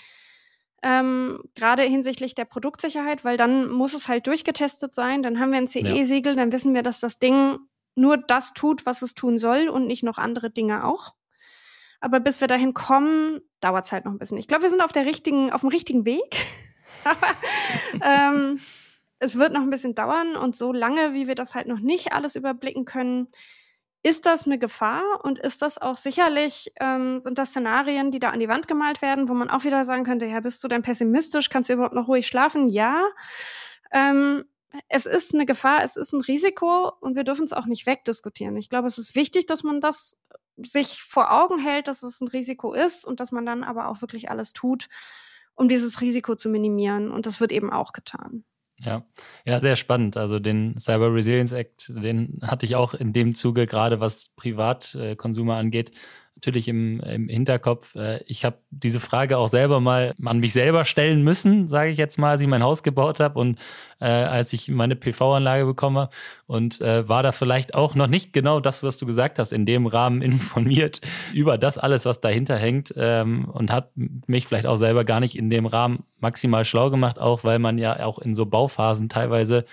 Ähm, gerade hinsichtlich der Produktsicherheit, weil dann muss es halt durchgetestet sein, dann haben wir ein C E-Siegel, dann wissen wir, dass das Ding nur das tut, was es tun soll und nicht noch andere Dinge auch. Aber bis wir dahin kommen, dauert es halt noch ein bisschen. Ich glaube, wir sind auf der richtigen, auf dem richtigen Weg. Aber ähm, es wird noch ein bisschen dauern und so lange, wie wir das halt noch nicht alles überblicken können, ist das eine Gefahr und ist das auch sicherlich, ähm, sind das Szenarien, die da an die Wand gemalt werden, wo man auch wieder sagen könnte, ja, bist du denn pessimistisch? Kannst du überhaupt noch ruhig schlafen? Ja. Ähm, es ist eine Gefahr, es ist ein Risiko und wir dürfen es auch nicht wegdiskutieren. Ich glaube, es ist wichtig, dass man das sich vor Augen hält, dass es ein Risiko ist und dass man dann aber auch wirklich alles tut, um dieses Risiko zu minimieren. Und das wird eben auch getan. Ja. ja, sehr spannend. Also den Cyber Resilience Act, den hatte ich auch in dem Zuge, gerade was Privatkonsumer angeht, natürlich im, im Hinterkopf. Ich habe diese Frage auch selber mal an mich selber stellen müssen, sage ich jetzt mal, als ich mein Haus gebaut habe und äh, als ich meine P V-Anlage bekomme und äh, war da vielleicht auch noch nicht genau das, was du gesagt hast, in dem Rahmen informiert über das alles, was dahinter hängt ähm, und hat mich vielleicht auch selber gar nicht in dem Rahmen maximal schlau gemacht, auch weil man ja auch in so Bauphasen teilweise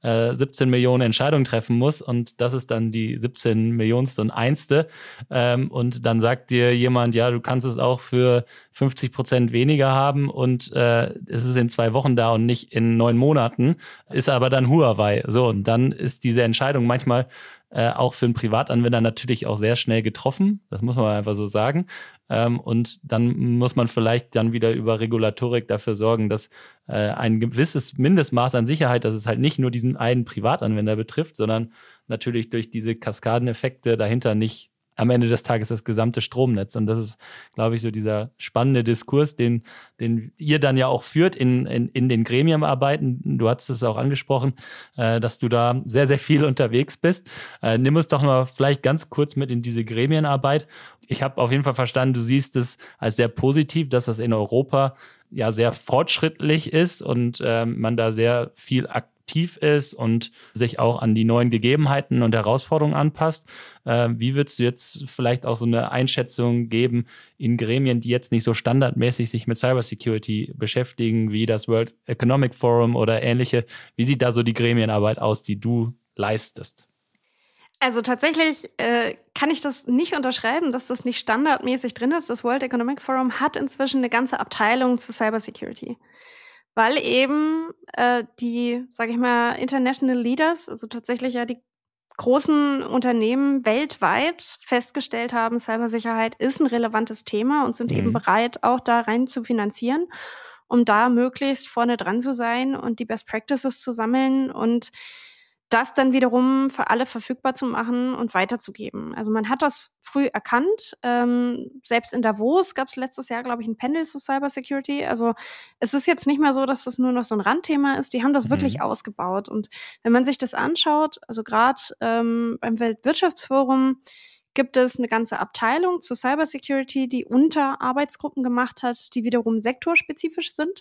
äh, siebzehn Millionen Entscheidungen treffen muss und das ist dann die siebzehn Millionste und einste. Ähm, und dann sagt dir jemand, ja, du kannst es auch für fünfzig Prozent weniger haben und äh, es ist in zwei Wochen da und nicht in neun Monaten, ist aber dann Huawei. So, und dann ist diese Entscheidung manchmal äh, auch für einen Privatanwender natürlich auch sehr schnell getroffen. Das muss man einfach so sagen. Ähm, und dann muss man vielleicht dann wieder über Regulatorik dafür sorgen, dass äh, ein gewisses Mindestmaß an Sicherheit, dass es halt nicht nur diesen einen Privatanwender betrifft, sondern natürlich durch diese Kaskadeneffekte dahinter nicht am Ende des Tages das gesamte Stromnetz. Und das ist, glaube ich, so dieser spannende Diskurs, den, den ihr dann ja auch führt in, in, in den Gremienarbeiten. Du hattest es auch angesprochen, äh, dass du da sehr, sehr viel unterwegs bist. Äh, nimm uns doch mal vielleicht ganz kurz mit in diese Gremienarbeit. Ich habe auf jeden Fall verstanden, du siehst es als sehr positiv, dass das in Europa ja sehr fortschrittlich ist und äh, man da sehr viel aktiv ist und sich auch an die neuen Gegebenheiten und Herausforderungen anpasst. Äh, wie würdest du jetzt vielleicht auch so eine Einschätzung geben in Gremien, die jetzt nicht so standardmäßig sich mit Cybersecurity beschäftigen, wie das World Economic Forum oder ähnliche? Wie sieht da so die Gremienarbeit aus, die du leistest? Also tatsächlich äh, kann ich das nicht unterschreiben, dass das nicht standardmäßig drin ist. Das World Economic Forum hat inzwischen eine ganze Abteilung zu Cybersecurity. Weil eben äh, die, sage ich mal, International Leaders, also tatsächlich ja die großen Unternehmen weltweit festgestellt haben, Cybersicherheit ist ein relevantes Thema und sind mhm. eben bereit, auch da rein zu finanzieren, um da möglichst vorne dran zu sein und die Best Practices zu sammeln und das dann wiederum für alle verfügbar zu machen und weiterzugeben. Also man hat das früh erkannt. Ähm, selbst in Davos gab es letztes Jahr, glaube ich, ein Panel zu Cybersecurity. Also es ist jetzt nicht mehr so, dass das nur noch so ein Randthema ist. Die haben das mhm. wirklich ausgebaut. Und wenn man sich das anschaut, also gerade ähm, beim Weltwirtschaftsforum gibt es eine ganze Abteilung zu Cybersecurity, die unter Arbeitsgruppen gemacht hat, die wiederum sektorspezifisch sind.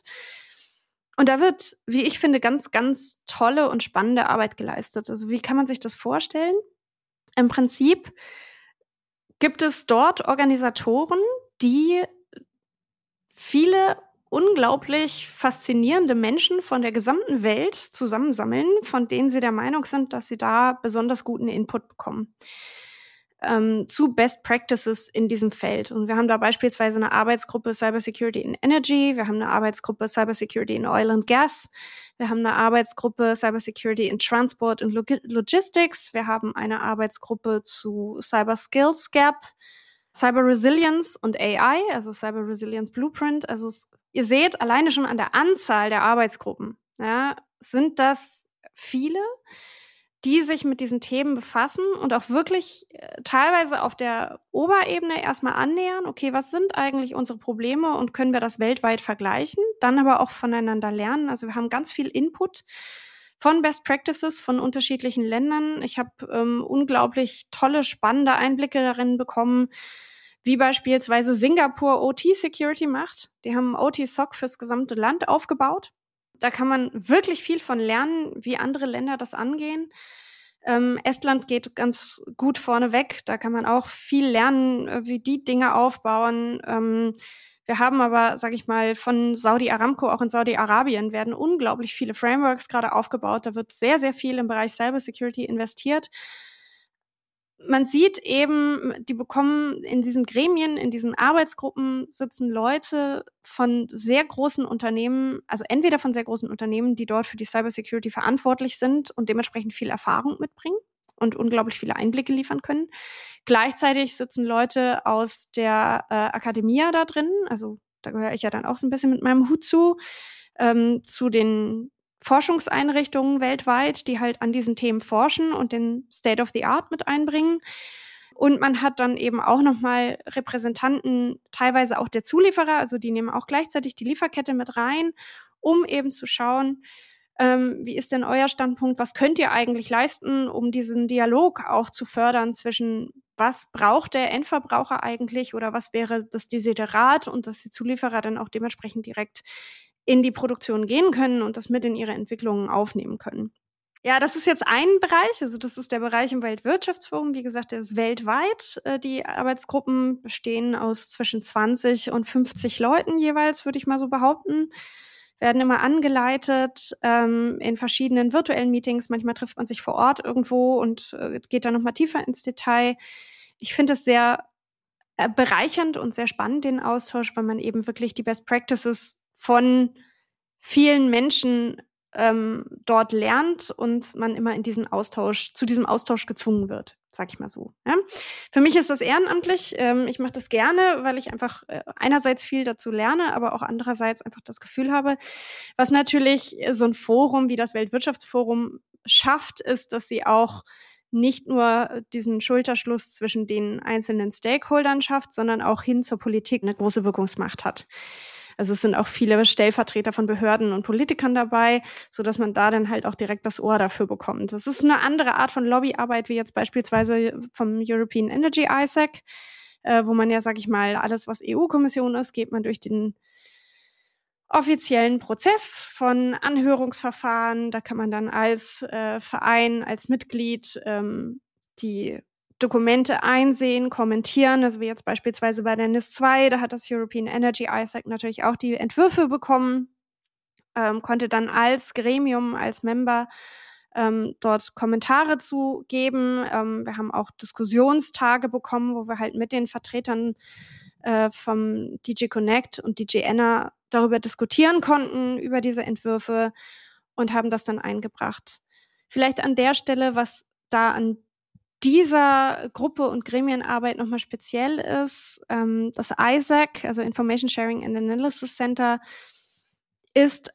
Und da wird, wie ich finde, ganz, ganz tolle und spannende Arbeit geleistet. Also wie kann man sich das vorstellen? Im Prinzip gibt es dort Organisatoren, die viele unglaublich faszinierende Menschen von der gesamten Welt zusammensammeln, von denen sie der Meinung sind, dass sie da besonders guten Input bekommen. Ähm, zu Best Practices in diesem Feld. Und wir haben da beispielsweise eine Arbeitsgruppe Cybersecurity in Energy, wir haben eine Arbeitsgruppe Cybersecurity in Oil and Gas, wir haben eine Arbeitsgruppe Cybersecurity in Transport and Log- Logistics, wir haben eine Arbeitsgruppe zu Cyber Skills Gap, Cyber Resilience und A I, also Cyber Resilience Blueprint. Also es, ihr seht, alleine schon an der Anzahl der Arbeitsgruppen, ja, sind das viele, die sich mit diesen Themen befassen und auch wirklich äh, teilweise auf der Oberebene erstmal annähern, okay, was sind eigentlich unsere Probleme und können wir das weltweit vergleichen, dann aber auch voneinander lernen. Also wir haben ganz viel Input von Best Practices von unterschiedlichen Ländern. Ich habe ähm, unglaublich tolle, spannende Einblicke darin bekommen, wie beispielsweise Singapur O T-Security macht. Die haben O T-S O C fürs gesamte Land aufgebaut. Da kann man wirklich viel von lernen, wie andere Länder das angehen. Ähm, Estland geht ganz gut vorne weg. Da kann man auch viel lernen, wie die Dinge aufbauen. Ähm, wir haben aber, sag ich mal, von Saudi Aramco, auch in Saudi-Arabien, werden unglaublich viele Frameworks gerade aufgebaut. Da wird sehr, sehr viel im Bereich Cybersecurity investiert. Man sieht eben, die bekommen in diesen Gremien, in diesen Arbeitsgruppen sitzen Leute von sehr großen Unternehmen, also entweder von sehr großen Unternehmen, die dort für die Cybersecurity verantwortlich sind und dementsprechend viel Erfahrung mitbringen und unglaublich viele Einblicke liefern können. Gleichzeitig sitzen Leute aus der äh, Akademie da drin, also da gehöre ich ja dann auch so ein bisschen mit meinem Hut zu, ähm, zu den Forschungseinrichtungen weltweit, die halt an diesen Themen forschen und den State of the Art mit einbringen. Und man hat dann eben auch nochmal Repräsentanten, teilweise auch der Zulieferer, also die nehmen auch gleichzeitig die Lieferkette mit rein, um eben zu schauen, ähm, wie ist denn euer Standpunkt, was könnt ihr eigentlich leisten, um diesen Dialog auch zu fördern zwischen was braucht der Endverbraucher eigentlich oder was wäre das Desiderat und dass die Zulieferer dann auch dementsprechend direkt in die Produktion gehen können und das mit in ihre Entwicklungen aufnehmen können. Ja, das ist jetzt ein Bereich, also das ist der Bereich im Weltwirtschaftsforum. Wie gesagt, der ist weltweit. Die Arbeitsgruppen bestehen aus zwischen zwanzig und fünfzig Leuten jeweils, würde ich mal so behaupten. werden immer angeleitet ähm, in verschiedenen virtuellen Meetings. Manchmal trifft man sich vor Ort irgendwo und äh, geht dann nochmal tiefer ins Detail. Ich finde es sehr äh, bereichernd und sehr spannend, den Austausch, weil man eben wirklich die Best Practices von vielen Menschen ähm, dort lernt und man immer in diesen Austausch, zu diesem Austausch gezwungen wird, sag ich mal so. Ja? Für mich ist das ehrenamtlich. Ähm, ich mache das gerne, weil ich einfach äh, einerseits viel dazu lerne, aber auch andererseits einfach das Gefühl habe, was natürlich so ein Forum wie das Weltwirtschaftsforum schafft, ist, dass sie auch nicht nur diesen Schulterschluss zwischen den einzelnen Stakeholdern schafft, sondern auch hin zur Politik eine große Wirkungsmacht hat. Also es sind auch viele Stellvertreter von Behörden und Politikern dabei, so dass man da dann halt auch direkt das Ohr dafür bekommt. Das ist eine andere Art von Lobbyarbeit, wie jetzt beispielsweise vom European Energy I S A C, äh, wo man ja, sag ich mal, alles, was E U-Kommission ist, geht man durch den offiziellen Prozess von Anhörungsverfahren. Da kann man dann als äh, Verein, als Mitglied ähm, die Dokumente einsehen, kommentieren, also wie jetzt beispielsweise bei der N I S zwei, da hat das European Energy I S A C natürlich auch die Entwürfe bekommen, ähm, konnte dann als Gremium, als Member ähm, dort Kommentare zu geben. Ähm, wir haben auch Diskussionstage bekommen, wo wir halt mit den Vertretern äh, vom D G Connect und D G Enna darüber diskutieren konnten, über diese Entwürfe und haben das dann eingebracht. Vielleicht an der Stelle, was da an dieser Gruppe und Gremienarbeit nochmal speziell ist, ähm, das I S A C, also Information Sharing and Analysis Center, ist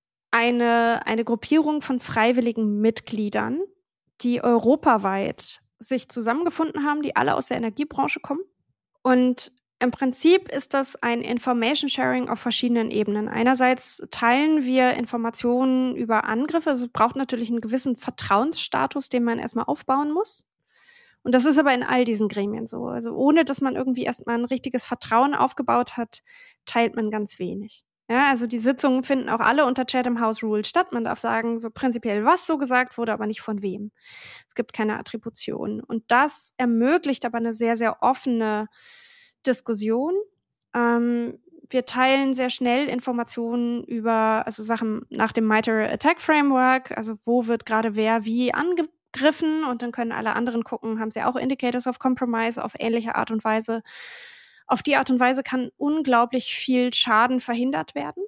eine, eine Gruppierung von freiwilligen Mitgliedern, die europaweit sich zusammengefunden haben, die alle aus der Energiebranche kommen. Und im Prinzip ist das ein Information Sharing auf verschiedenen Ebenen. Einerseits teilen wir Informationen über Angriffe. Also es braucht natürlich einen gewissen Vertrauensstatus, den man erstmal aufbauen muss. Und das ist aber in all diesen Gremien so. Also ohne, dass man irgendwie erstmal ein richtiges Vertrauen aufgebaut hat, teilt man ganz wenig. Ja, also die Sitzungen finden auch alle unter Chatham House Rule statt. Man darf sagen, so prinzipiell, was so gesagt wurde, aber nicht von wem. Es gibt keine Attribution. Und das ermöglicht aber eine sehr, sehr offene Diskussion. Ähm, wir teilen sehr schnell Informationen über, also Sachen nach dem MITRE Attack Framework, also wo wird gerade wer wie angegriffen, und dann können alle anderen gucken, haben sie auch Indicators of Compromise auf ähnliche Art und Weise. Auf die Art und Weise kann unglaublich viel Schaden verhindert werden.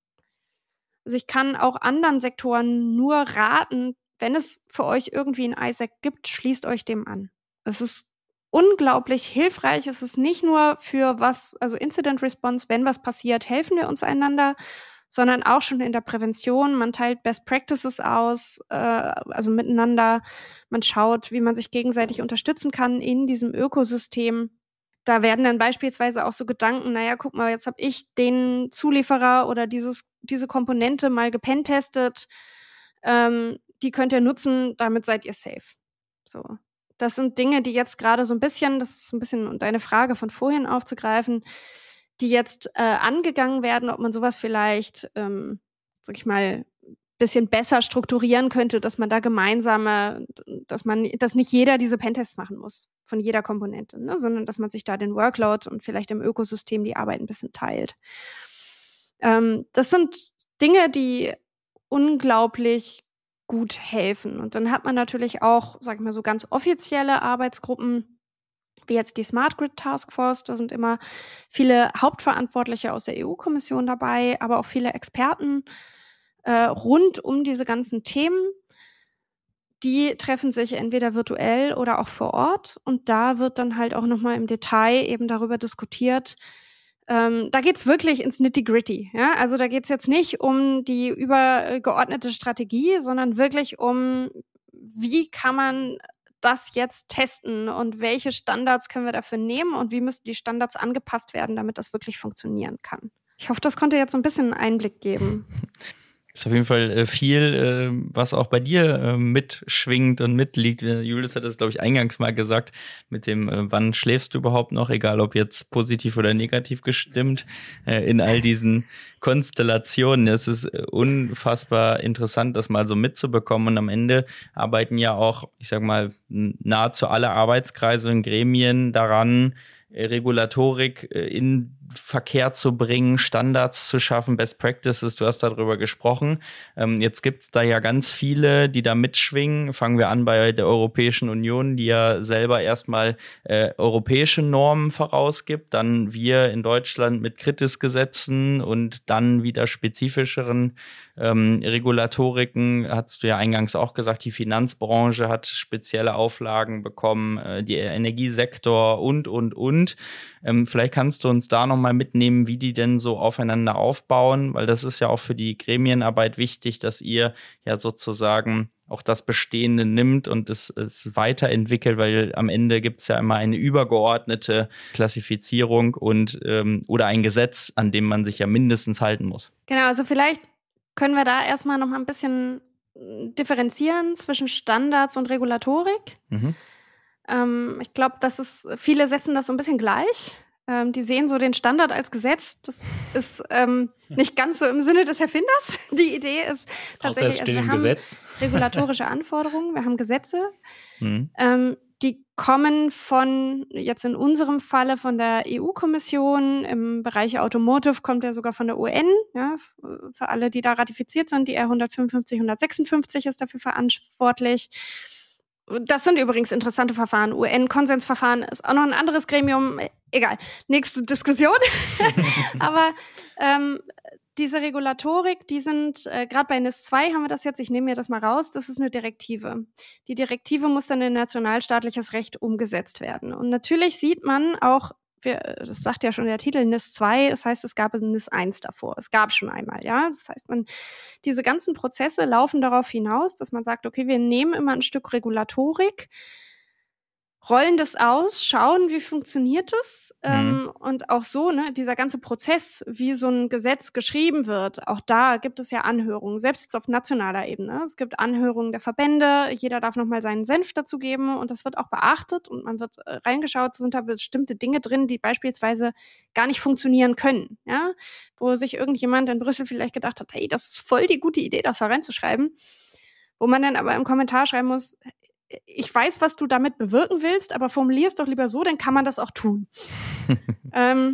Also ich kann auch anderen Sektoren nur raten, wenn es für euch irgendwie ein I S A C gibt, schließt euch dem an. Es ist unglaublich hilfreich. Es ist nicht nur für was, also Incident Response, wenn was passiert, helfen wir uns einander, sondern auch schon in der Prävention. Man teilt Best Practices aus, äh, also miteinander. Man schaut, wie man sich gegenseitig unterstützen kann in diesem Ökosystem. Da werden dann beispielsweise auch so Gedanken, naja, guck mal, jetzt habe ich den Zulieferer oder dieses, diese Komponente mal gepentestet. Ähm, die könnt ihr nutzen, damit seid ihr safe. So. Das sind Dinge, die jetzt gerade so ein bisschen, das ist so ein bisschen, um deine Frage von vorhin aufzugreifen, die jetzt äh, angegangen werden, ob man sowas vielleicht, ähm, sag ich mal, bisschen besser strukturieren könnte, dass man da gemeinsame, dass man, dass nicht jeder diese Pentests machen muss von jeder Komponente, ne, sondern dass man sich da den Workload und vielleicht im Ökosystem die Arbeit ein bisschen teilt. Ähm, das sind Dinge, die unglaublich gut helfen. Und dann hat man natürlich auch, sag ich mal, so ganz offizielle Arbeitsgruppen, wie jetzt die Smart Grid Task Force. Da sind immer viele Hauptverantwortliche aus der E U-Kommission dabei, aber auch viele Experten äh, rund um diese ganzen Themen. Die treffen sich entweder virtuell oder auch vor Ort. Und da wird dann halt auch nochmal im Detail eben darüber diskutiert. Ähm, da geht's wirklich ins Nitty-Gritty. Ja? Also da geht's jetzt nicht um die übergeordnete Strategie, sondern wirklich um, wie kann man das jetzt testen und welche Standards können wir dafür nehmen und wie müssen die Standards angepasst werden, damit das wirklich funktionieren kann. Ich hoffe, das konnte jetzt ein bisschen einen Einblick geben. Ist auf jeden Fall viel, was auch bei dir mitschwingt und mitliegt. Julius hat das, glaube ich, eingangs mal gesagt, mit dem, wann schläfst du überhaupt noch, egal ob jetzt positiv oder negativ gestimmt, in all diesen Konstellationen. Es ist unfassbar interessant, das mal so mitzubekommen. Und am Ende arbeiten ja auch, ich sag mal, nahezu alle Arbeitskreise und Gremien daran, Regulatorik in Verkehr zu bringen, Standards zu schaffen, Best Practices, du hast darüber gesprochen. Ähm, jetzt gibt es da ja ganz viele, die da mitschwingen. Fangen wir an bei der Europäischen Union, die ja selber erstmal äh, europäische Normen vorausgibt, dann wir in Deutschland mit Kritis-Gesetzen und dann wieder spezifischeren ähm, Regulatoriken, hast du ja eingangs auch gesagt, die Finanzbranche hat spezielle Auflagen bekommen, äh, der Energiesektor und, und, und. Ähm, vielleicht kannst du uns da nochmal mitnehmen, wie die denn so aufeinander aufbauen, weil das ist ja auch für die Gremienarbeit wichtig, dass ihr ja sozusagen auch das Bestehende nimmt und es, es weiterentwickelt, weil am Ende gibt es ja immer eine übergeordnete Klassifizierung und ähm, oder ein Gesetz, an dem man sich ja mindestens halten muss. Genau, also vielleicht können wir da erstmal noch mal ein bisschen differenzieren zwischen Standards und Regulatorik. Mhm. Ähm, ich glaube, das ist, viele setzen das so ein bisschen gleich. Ähm, die sehen so den Standard als Gesetz. Das ist ähm, nicht ganz so im Sinne des Erfinders. Die Idee ist tatsächlich, also wir haben Gesetz. regulatorische Anforderungen, wir haben Gesetze. Mhm. Ähm, die kommen von, jetzt in unserem Falle, von der E U-Kommission. Im Bereich Automotive kommt er sogar von der U N. Ja, für alle, die da ratifiziert sind, die R hundertfünfundfünfzig, hundertsechsundfünfzig ist dafür verantwortlich. Das sind übrigens interessante Verfahren. U N-Konsensverfahren ist auch noch ein anderes Gremium. Egal, nächste Diskussion. Aber ähm, diese Regulatorik, die sind, äh, gerade bei N I S zwei haben wir das jetzt, ich nehme mir das mal raus, das ist eine Direktive. Die Direktive muss dann in nationalstaatliches Recht umgesetzt werden. Und natürlich sieht man auch, wir, das sagt ja schon der Titel, N I S zwei, das heißt, es gab N I S eins davor. Es gab schon einmal, ja. Das heißt, man, diese ganzen Prozesse laufen darauf hinaus, dass man sagt, okay, wir nehmen immer ein Stück Regulatorik, rollen das aus, schauen, wie funktioniert das, mhm. ähm, und auch so, ne, dieser ganze Prozess, wie so ein Gesetz geschrieben wird, auch da gibt es ja Anhörungen, selbst jetzt auf nationaler Ebene. Es gibt Anhörungen der Verbände, jeder darf nochmal seinen Senf dazu geben und das wird auch beachtet und man wird äh, reingeschaut, sind da bestimmte Dinge drin, die beispielsweise gar nicht funktionieren können, ja, wo sich irgendjemand in Brüssel vielleicht gedacht hat, hey, das ist voll die gute Idee, das da reinzuschreiben, wo man dann aber im Kommentar schreiben muss, ich weiß, was du damit bewirken willst, aber formulier es doch lieber so, dann kann man das auch tun. ähm,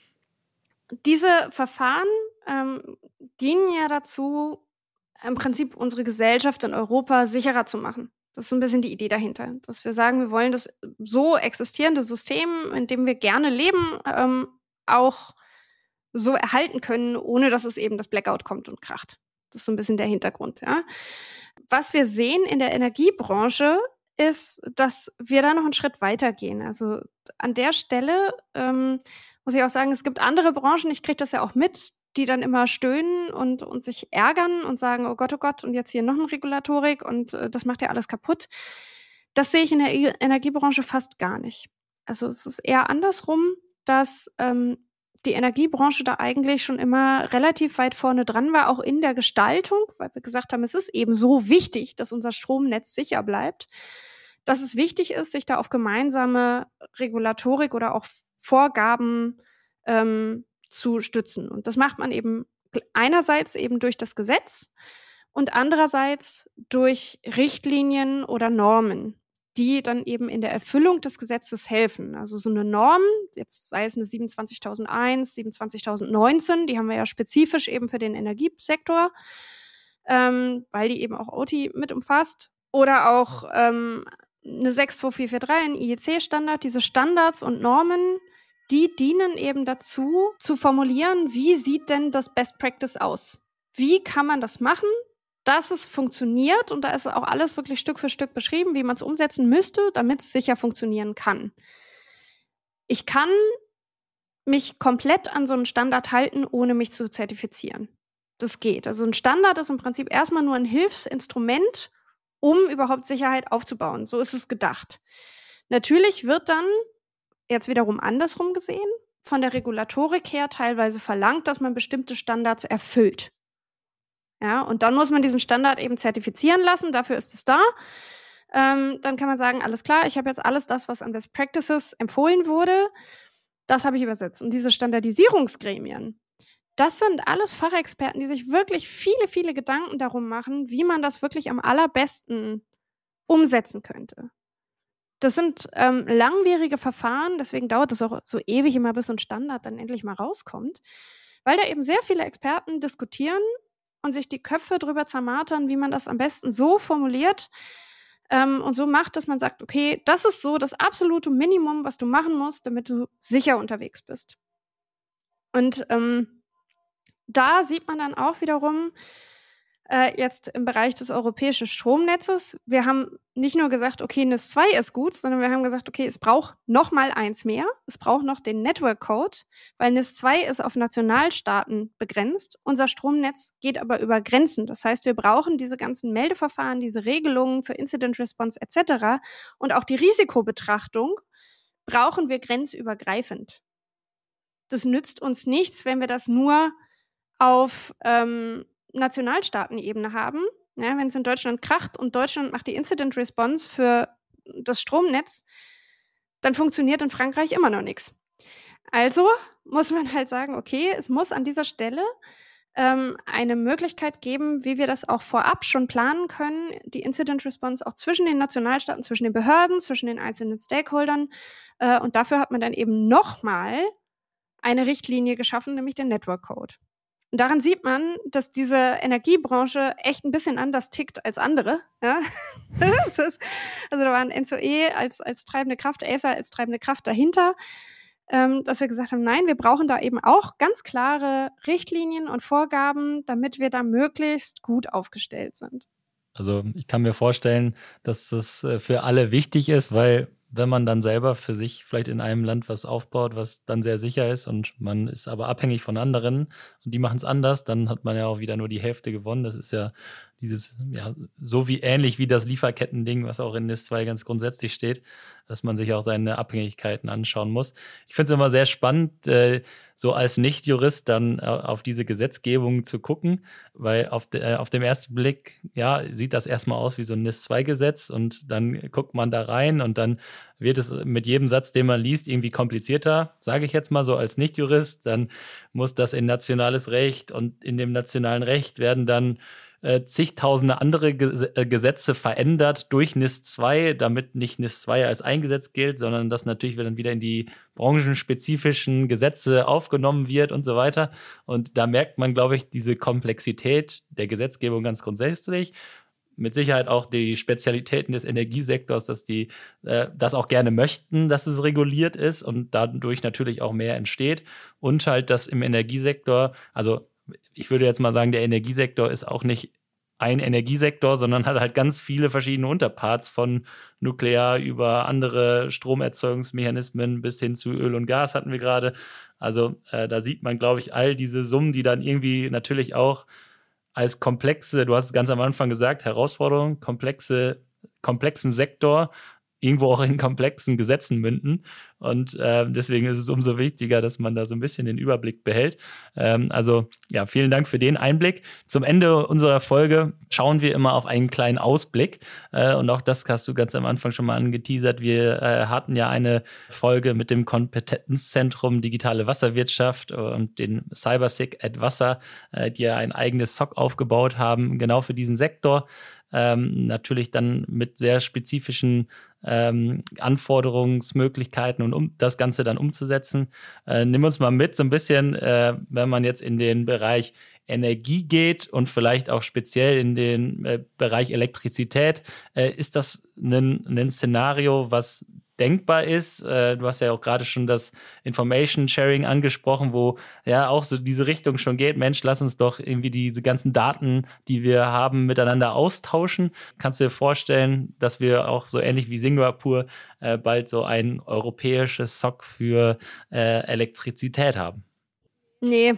diese Verfahren ähm, dienen ja dazu, im Prinzip unsere Gesellschaft in Europa sicherer zu machen. Das ist so ein bisschen die Idee dahinter, dass wir sagen, wir wollen das so existierende System, in dem wir gerne leben, ähm, auch so erhalten können, ohne dass es eben das Blackout kommt und kracht. Das ist so ein bisschen der Hintergrund, ja. Was wir sehen in der Energiebranche ist, dass wir da noch einen Schritt weitergehen. Also an der Stelle ähm, muss ich auch sagen, es gibt andere Branchen, ich kriege das ja auch mit, die dann immer stöhnen und, und sich ärgern und sagen, oh Gott, oh Gott, und jetzt hier noch eine Regulatorik und äh, das macht ja alles kaputt. Das sehe ich in der e- Energiebranche fast gar nicht. Also es ist eher andersrum, dass ähm, die Energiebranche da eigentlich schon immer relativ weit vorne dran war, auch in der Gestaltung, weil wir gesagt haben, es ist eben so wichtig, dass unser Stromnetz sicher bleibt, dass es wichtig ist, sich da auf gemeinsame Regulatorik oder auch Vorgaben ähm, zu stützen. Und das macht man eben einerseits eben durch das Gesetz und andererseits durch Richtlinien oder Normen, die dann eben in der Erfüllung des Gesetzes helfen. Also so eine Norm, jetzt sei es eine siebenundzwanzigtausendeins, siebenundzwanzigtausendneunzehn, die haben wir ja spezifisch eben für den Energiesektor, ähm, weil die eben auch O T I mit umfasst. Oder auch ähm, eine sechs zwei vier vier drei, ein I E C-Standard. Diese Standards und Normen, die dienen eben dazu, zu formulieren, wie sieht denn das Best Practice aus? Wie kann man das machen, dass es funktioniert, und da ist auch alles wirklich Stück für Stück beschrieben, wie man es umsetzen müsste, damit es sicher funktionieren kann. Ich kann mich komplett an so einen Standard halten, ohne mich zu zertifizieren. Das geht. Also ein Standard ist im Prinzip erstmal nur ein Hilfsinstrument, um überhaupt Sicherheit aufzubauen. So ist es gedacht. Natürlich wird dann, jetzt wiederum andersrum gesehen, von der Regulatorik her teilweise verlangt, dass man bestimmte Standards erfüllt. Ja, und dann muss man diesen Standard eben zertifizieren lassen, dafür ist es da. Ähm, dann kann man sagen, alles klar, ich habe jetzt alles das, was an Best Practices empfohlen wurde, das habe ich übersetzt. Und diese Standardisierungsgremien, das sind alles Fachexperten, die sich wirklich viele, viele Gedanken darum machen, wie man das wirklich am allerbesten umsetzen könnte. Das sind ähm, langwierige Verfahren, deswegen dauert es auch so ewig immer, bis so ein Standard dann endlich mal rauskommt, weil da eben sehr viele Experten diskutieren und sich die Köpfe drüber zermartern, wie man das am besten so formuliert ähm, und so macht, dass man sagt, okay, das ist so das absolute Minimum, was du machen musst, damit du sicher unterwegs bist. Und ähm, da sieht man dann auch wiederum, äh, jetzt im Bereich des europäischen Stromnetzes, wir haben nicht nur gesagt, okay, N I S zwei ist gut, sondern wir haben gesagt, okay, es braucht noch mal eins mehr. Es braucht noch den Network Code, weil N I S zwei ist auf Nationalstaaten begrenzt. Unser Stromnetz geht aber über Grenzen. Das heißt, wir brauchen diese ganzen Meldeverfahren, diese Regelungen für Incident Response et cetera und auch die Risikobetrachtung brauchen wir grenzübergreifend. Das nützt uns nichts, wenn wir das nur auf ähm, Nationalstaatenebene haben. Ja, wenn es in Deutschland kracht und Deutschland macht die Incident Response für das Stromnetz, dann funktioniert in Frankreich immer noch nichts. Also muss man halt sagen, okay, es muss an dieser Stelle ähm, eine Möglichkeit geben, wie wir das auch vorab schon planen können, die Incident Response auch zwischen den Nationalstaaten, zwischen den Behörden, zwischen den einzelnen Stakeholdern. Äh, und dafür hat man dann eben nochmal eine Richtlinie geschaffen, nämlich den Network Code. Und daran sieht man, dass diese Energiebranche echt ein bisschen anders tickt als andere. Ja? Das ist, also da waren N Z O E als, als treibende Kraft, Acer als treibende Kraft dahinter, ähm, dass wir gesagt haben, nein, wir brauchen da eben auch ganz klare Richtlinien und Vorgaben, damit wir da möglichst gut aufgestellt sind. Also ich kann mir vorstellen, dass das für alle wichtig ist, weil wenn man dann selber für sich vielleicht in einem Land was aufbaut, was dann sehr sicher ist und man ist aber abhängig von anderen und die machen es anders, dann hat man ja auch wieder nur die Hälfte gewonnen. Das ist ja dieses, ja, so wie ähnlich wie das Lieferketten-Ding, was auch in N I S zwei ganz grundsätzlich steht, dass man sich auch seine Abhängigkeiten anschauen muss. Ich finde es immer sehr spannend, äh, so als Nicht-Jurist dann äh, auf diese Gesetzgebung zu gucken, weil auf, de, äh, auf dem ersten Blick, ja, sieht das erstmal aus wie so ein N I S zwei Gesetz und dann guckt man da rein und dann wird es mit jedem Satz, den man liest, irgendwie komplizierter, sage ich jetzt mal so als Nicht-Jurist. Dann muss das in nationales Recht und in dem nationalen Recht werden dann äh, zigtausende andere Ge- äh, Gesetze verändert durch N I S zwei, damit nicht N I S zwei als ein Gesetz gilt, sondern das natürlich dann wieder in die branchenspezifischen Gesetze aufgenommen wird und so weiter. Und da merkt man, glaube ich, diese Komplexität der Gesetzgebung ganz grundsätzlich. Mit Sicherheit auch die Spezialitäten des Energiesektors, dass die äh, das auch gerne möchten, dass es reguliert ist und dadurch natürlich auch mehr entsteht. Und halt, dass im Energiesektor, also ich würde jetzt mal sagen, der Energiesektor ist auch nicht ein Energiesektor, sondern hat halt ganz viele verschiedene Unterparts von Nuklear über andere Stromerzeugungsmechanismen bis hin zu Öl und Gas hatten wir gerade. Also äh, da sieht man, glaube ich, all diese Summen, die dann irgendwie natürlich auch als komplexe, du hast es ganz am Anfang gesagt, Herausforderung, komplexe, komplexen Sektor irgendwo auch in komplexen Gesetzen münden. Und äh, deswegen ist es umso wichtiger, dass man da so ein bisschen den Überblick behält. Ähm, also ja, vielen Dank für den Einblick. Zum Ende unserer Folge schauen wir immer auf einen kleinen Ausblick. Äh, und auch das hast du ganz am Anfang schon mal angeteasert. Wir äh, hatten ja eine Folge mit dem Kompetenzzentrum Digitale Wasserwirtschaft und den CyberSig at Wasser, äh, die ja ein eigenes S O C aufgebaut haben, genau für diesen Sektor. Ähm, natürlich dann mit sehr spezifischen ähm, Anforderungsmöglichkeiten und um das Ganze dann umzusetzen. Äh, nimm uns mal mit so ein bisschen, äh, wenn man jetzt in den Bereich Energie geht und vielleicht auch speziell in den äh, Bereich Elektrizität. Äh, ist das ein, ein Szenario, was denkbar ist? Äh, du hast ja auch gerade schon das Information Sharing angesprochen, wo ja auch so diese Richtung schon geht. Mensch, lass uns doch irgendwie diese ganzen Daten, die wir haben, miteinander austauschen. Kannst du dir vorstellen, dass wir auch so ähnlich wie Singapur äh, bald so ein europäisches S O C für äh, Elektrizität haben? Nee.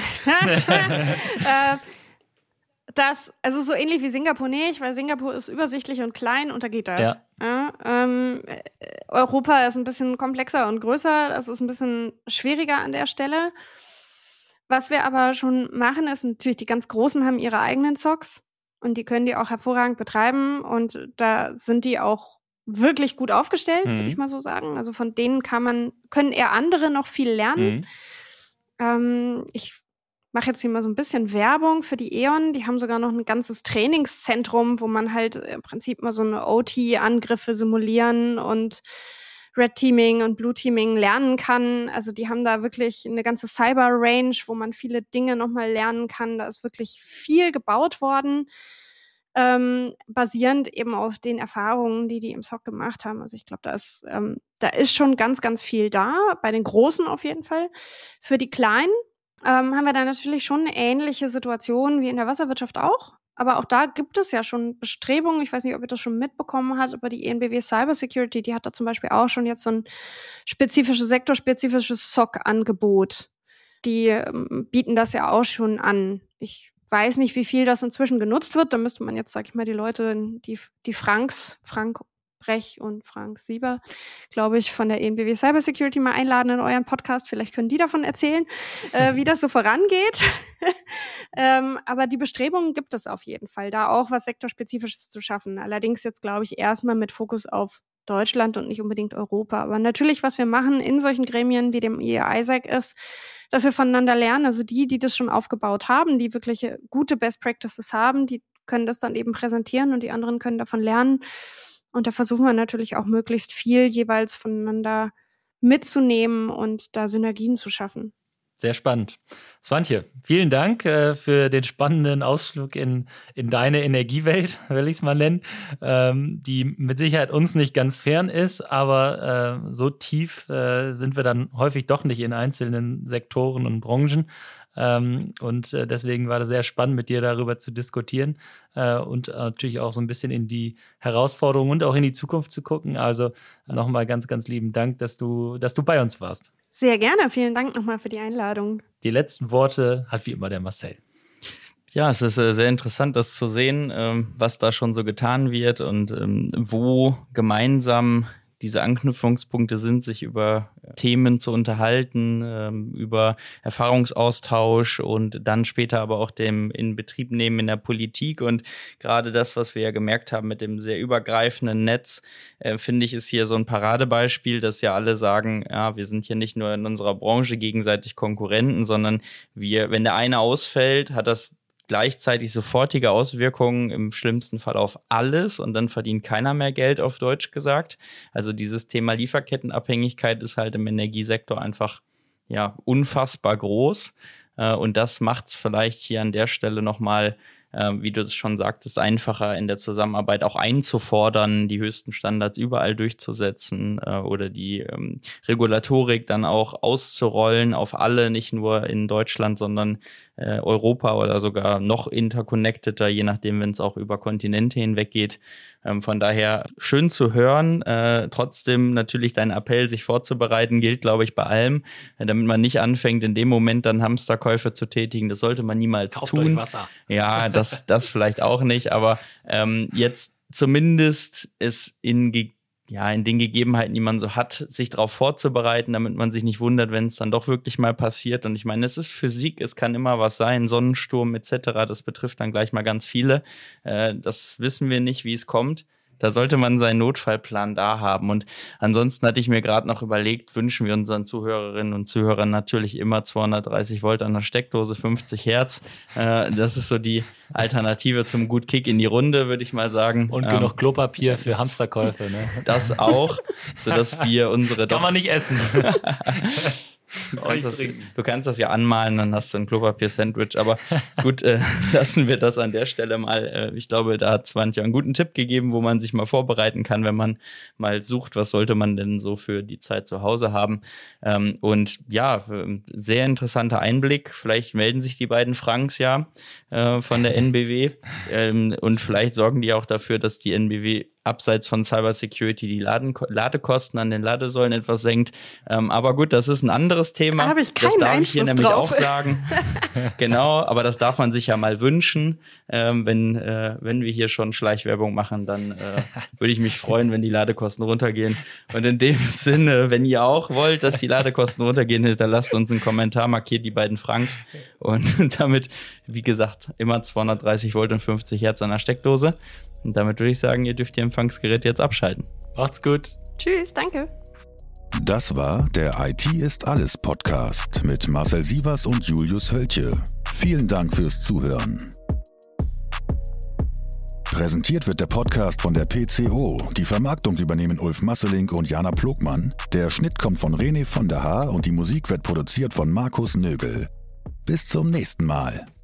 äh, Das, also so ähnlich wie Singapur nicht, weil Singapur ist übersichtlich und klein und da geht das. Ja. Ja, ähm, Europa ist ein bisschen komplexer und größer, das ist ein bisschen schwieriger an der Stelle. Was wir aber schon machen, ist natürlich, die ganz Großen haben ihre eigenen S O Cs und die können die auch hervorragend betreiben und da sind die auch wirklich gut aufgestellt, mhm. würde ich mal so sagen. Also von denen kann man, können eher andere noch viel lernen. Mhm. Ähm, ich mache jetzt hier mal so ein bisschen Werbung für die E.ON. Die haben sogar noch ein ganzes Trainingszentrum, wo man halt im Prinzip mal so eine O T-Angriffe simulieren und Red Teaming und Blue Teaming lernen kann. Also die haben da wirklich eine ganze Cyber-Range, wo man viele Dinge nochmal lernen kann. Da ist wirklich viel gebaut worden, ähm, basierend eben auf den Erfahrungen, die die im S O C gemacht haben. Also ich glaube, da ist, ähm, da ist schon ganz, ganz viel da, bei den Großen auf jeden Fall. Für die Kleinen ähm, haben wir da natürlich schon eine ähnliche Situation wie in der Wasserwirtschaft auch. Aber auch da gibt es ja schon Bestrebungen. Ich weiß nicht, ob ihr das schon mitbekommen habt, aber die E N B W Cybersecurity, die hat da zum Beispiel auch schon jetzt so ein spezifisches, sektorspezifisches S O C-Angebot. Die ähm, bieten das ja auch schon an. Ich weiß nicht, wie viel das inzwischen genutzt wird. Da müsste man jetzt, sag ich mal, die Leute, die, die Franks, Frank Brech und Frank Sieber, glaube ich, von der E N B W Cybersecurity mal einladen in euren Podcast. Vielleicht können die davon erzählen, äh, wie das so vorangeht. ähm, aber die Bestrebungen gibt es auf jeden Fall, da auch was Sektorspezifisches zu schaffen. Allerdings jetzt, glaube ich, erstmal mit Fokus auf Deutschland und nicht unbedingt Europa. Aber natürlich, was wir machen in solchen Gremien wie dem I A I S A C ist, dass wir voneinander lernen. Also die, die das schon aufgebaut haben, die wirklich gute Best Practices haben, die können das dann eben präsentieren und die anderen können davon lernen. Und da versuchen wir natürlich auch möglichst viel jeweils voneinander mitzunehmen und da Synergien zu schaffen. Sehr spannend. Swantje, vielen Dank äh, für den spannenden Ausflug in, in deine Energiewelt, will ich es mal nennen, ähm, die mit Sicherheit uns nicht ganz fern ist, aber äh, so tief äh, sind wir dann häufig doch nicht in einzelnen Sektoren und Branchen. Ähm, und äh, deswegen war das sehr spannend, mit dir darüber zu diskutieren äh, und äh, natürlich auch so ein bisschen in die Herausforderungen und auch in die Zukunft zu gucken. Also nochmal ganz, ganz lieben Dank, dass du, dass du bei uns warst. Sehr gerne. Vielen Dank nochmal für die Einladung. Die letzten Worte hat wie immer der Marcel. Ja, es ist äh, sehr interessant, das zu sehen, ähm, was da schon so getan wird und ähm, wo gemeinsam diese Anknüpfungspunkte sind, sich über Themen zu unterhalten, ähm, über Erfahrungsaustausch und dann später aber auch dem Inbetriebnehmen in der Politik. Und gerade das, was wir ja gemerkt haben mit dem sehr übergreifenden Netz, äh, finde ich, ist hier so ein Paradebeispiel, dass ja alle sagen, ja, wir sind hier nicht nur in unserer Branche gegenseitig Konkurrenten, sondern wir, wenn der eine ausfällt, hat das gleichzeitig sofortige Auswirkungen im schlimmsten Fall auf alles und dann verdient keiner mehr Geld, auf Deutsch gesagt. Also dieses Thema Lieferkettenabhängigkeit ist halt im Energiesektor einfach ja unfassbar groß äh, und das macht es vielleicht hier an der Stelle nochmal, äh, wie du es schon sagtest, einfacher in der Zusammenarbeit auch einzufordern, die höchsten Standards überall durchzusetzen äh, oder die ähm, Regulatorik dann auch auszurollen auf alle, nicht nur in Deutschland, sondern äh, Europa oder sogar noch interconnecteter, je nachdem, wenn es auch über Kontinente hinweg geht. Ähm, von daher schön zu hören. Äh, trotzdem natürlich dein Appell, sich vorzubereiten, gilt, glaube ich, bei allem, äh, damit man nicht anfängt, in dem Moment dann Hamsterkäufe zu tätigen. Das sollte man niemals Kauft tun. euch Wasser. Ja, das, das vielleicht auch nicht, aber ähm, jetzt zumindest es in ge- ja, in den Gegebenheiten, die man so hat, sich darauf vorzubereiten, damit man sich nicht wundert, wenn es dann doch wirklich mal passiert. Und ich meine, es ist Physik, es kann immer was sein, Sonnensturm et cetera. Das betrifft dann gleich mal ganz viele. Äh, das wissen wir nicht, wie es kommt. Da sollte man seinen Notfallplan da haben. Und ansonsten hatte ich mir gerade noch überlegt, wünschen wir unseren Zuhörerinnen und Zuhörern natürlich immer zweihundertdreißig Volt an der Steckdose, fünfzig Hertz. Äh, das ist so die Alternative zum Gut Kick in die Runde, würde ich mal sagen. Und ähm, genug Klopapier für Hamsterkäufe. Ne? Das auch, sodass wir unsere... Kann man nicht essen. Du kannst, das, du kannst das ja anmalen, dann hast du ein Klopapier-Sandwich. Aber gut, äh, lassen wir das an der Stelle mal. Äh, ich glaube, da hat Swantje einen guten Tipp gegeben, wo man sich mal vorbereiten kann, wenn man mal sucht, was sollte man denn so für die Zeit zu Hause haben. Ähm, und ja, sehr interessanter Einblick. Vielleicht melden sich die beiden Franks ja äh, von der N B W. Ähm, und vielleicht sorgen die auch dafür, dass die N B W abseits von Cybersecurity die Laden- Ladekosten an den Ladesäulen etwas senkt. Ähm, aber gut, das ist ein anderes Thema. Da habe ich keinen das darf Einfluss ich hier nämlich drauf. auch sagen. Genau, aber das darf man sich ja mal wünschen. Ähm, wenn, äh, wenn wir hier schon Schleichwerbung machen, dann äh, würde ich mich freuen, wenn die Ladekosten runtergehen. Und in dem Sinne, wenn ihr auch wollt, dass die Ladekosten runtergehen, hinterlasst uns einen Kommentar, markiert die beiden Franks. Und damit, wie gesagt, immer zweihundertdreißig Volt und fünfzig Hertz an der Steckdose. Und damit würde ich sagen, ihr dürft ihr Empfangsgerät jetzt abschalten. Macht's gut. Tschüss, danke. Das war der I T ist alles Podcast mit Marcel Sievers und Julius Hölche. Vielen Dank fürs Zuhören. Präsentiert wird der Podcast von der P C O. Die Vermarktung übernehmen Ulf Masseling und Jana Plogmann. Der Schnitt kommt von René von der Haar und die Musik wird produziert von Markus Nögel. Bis zum nächsten Mal.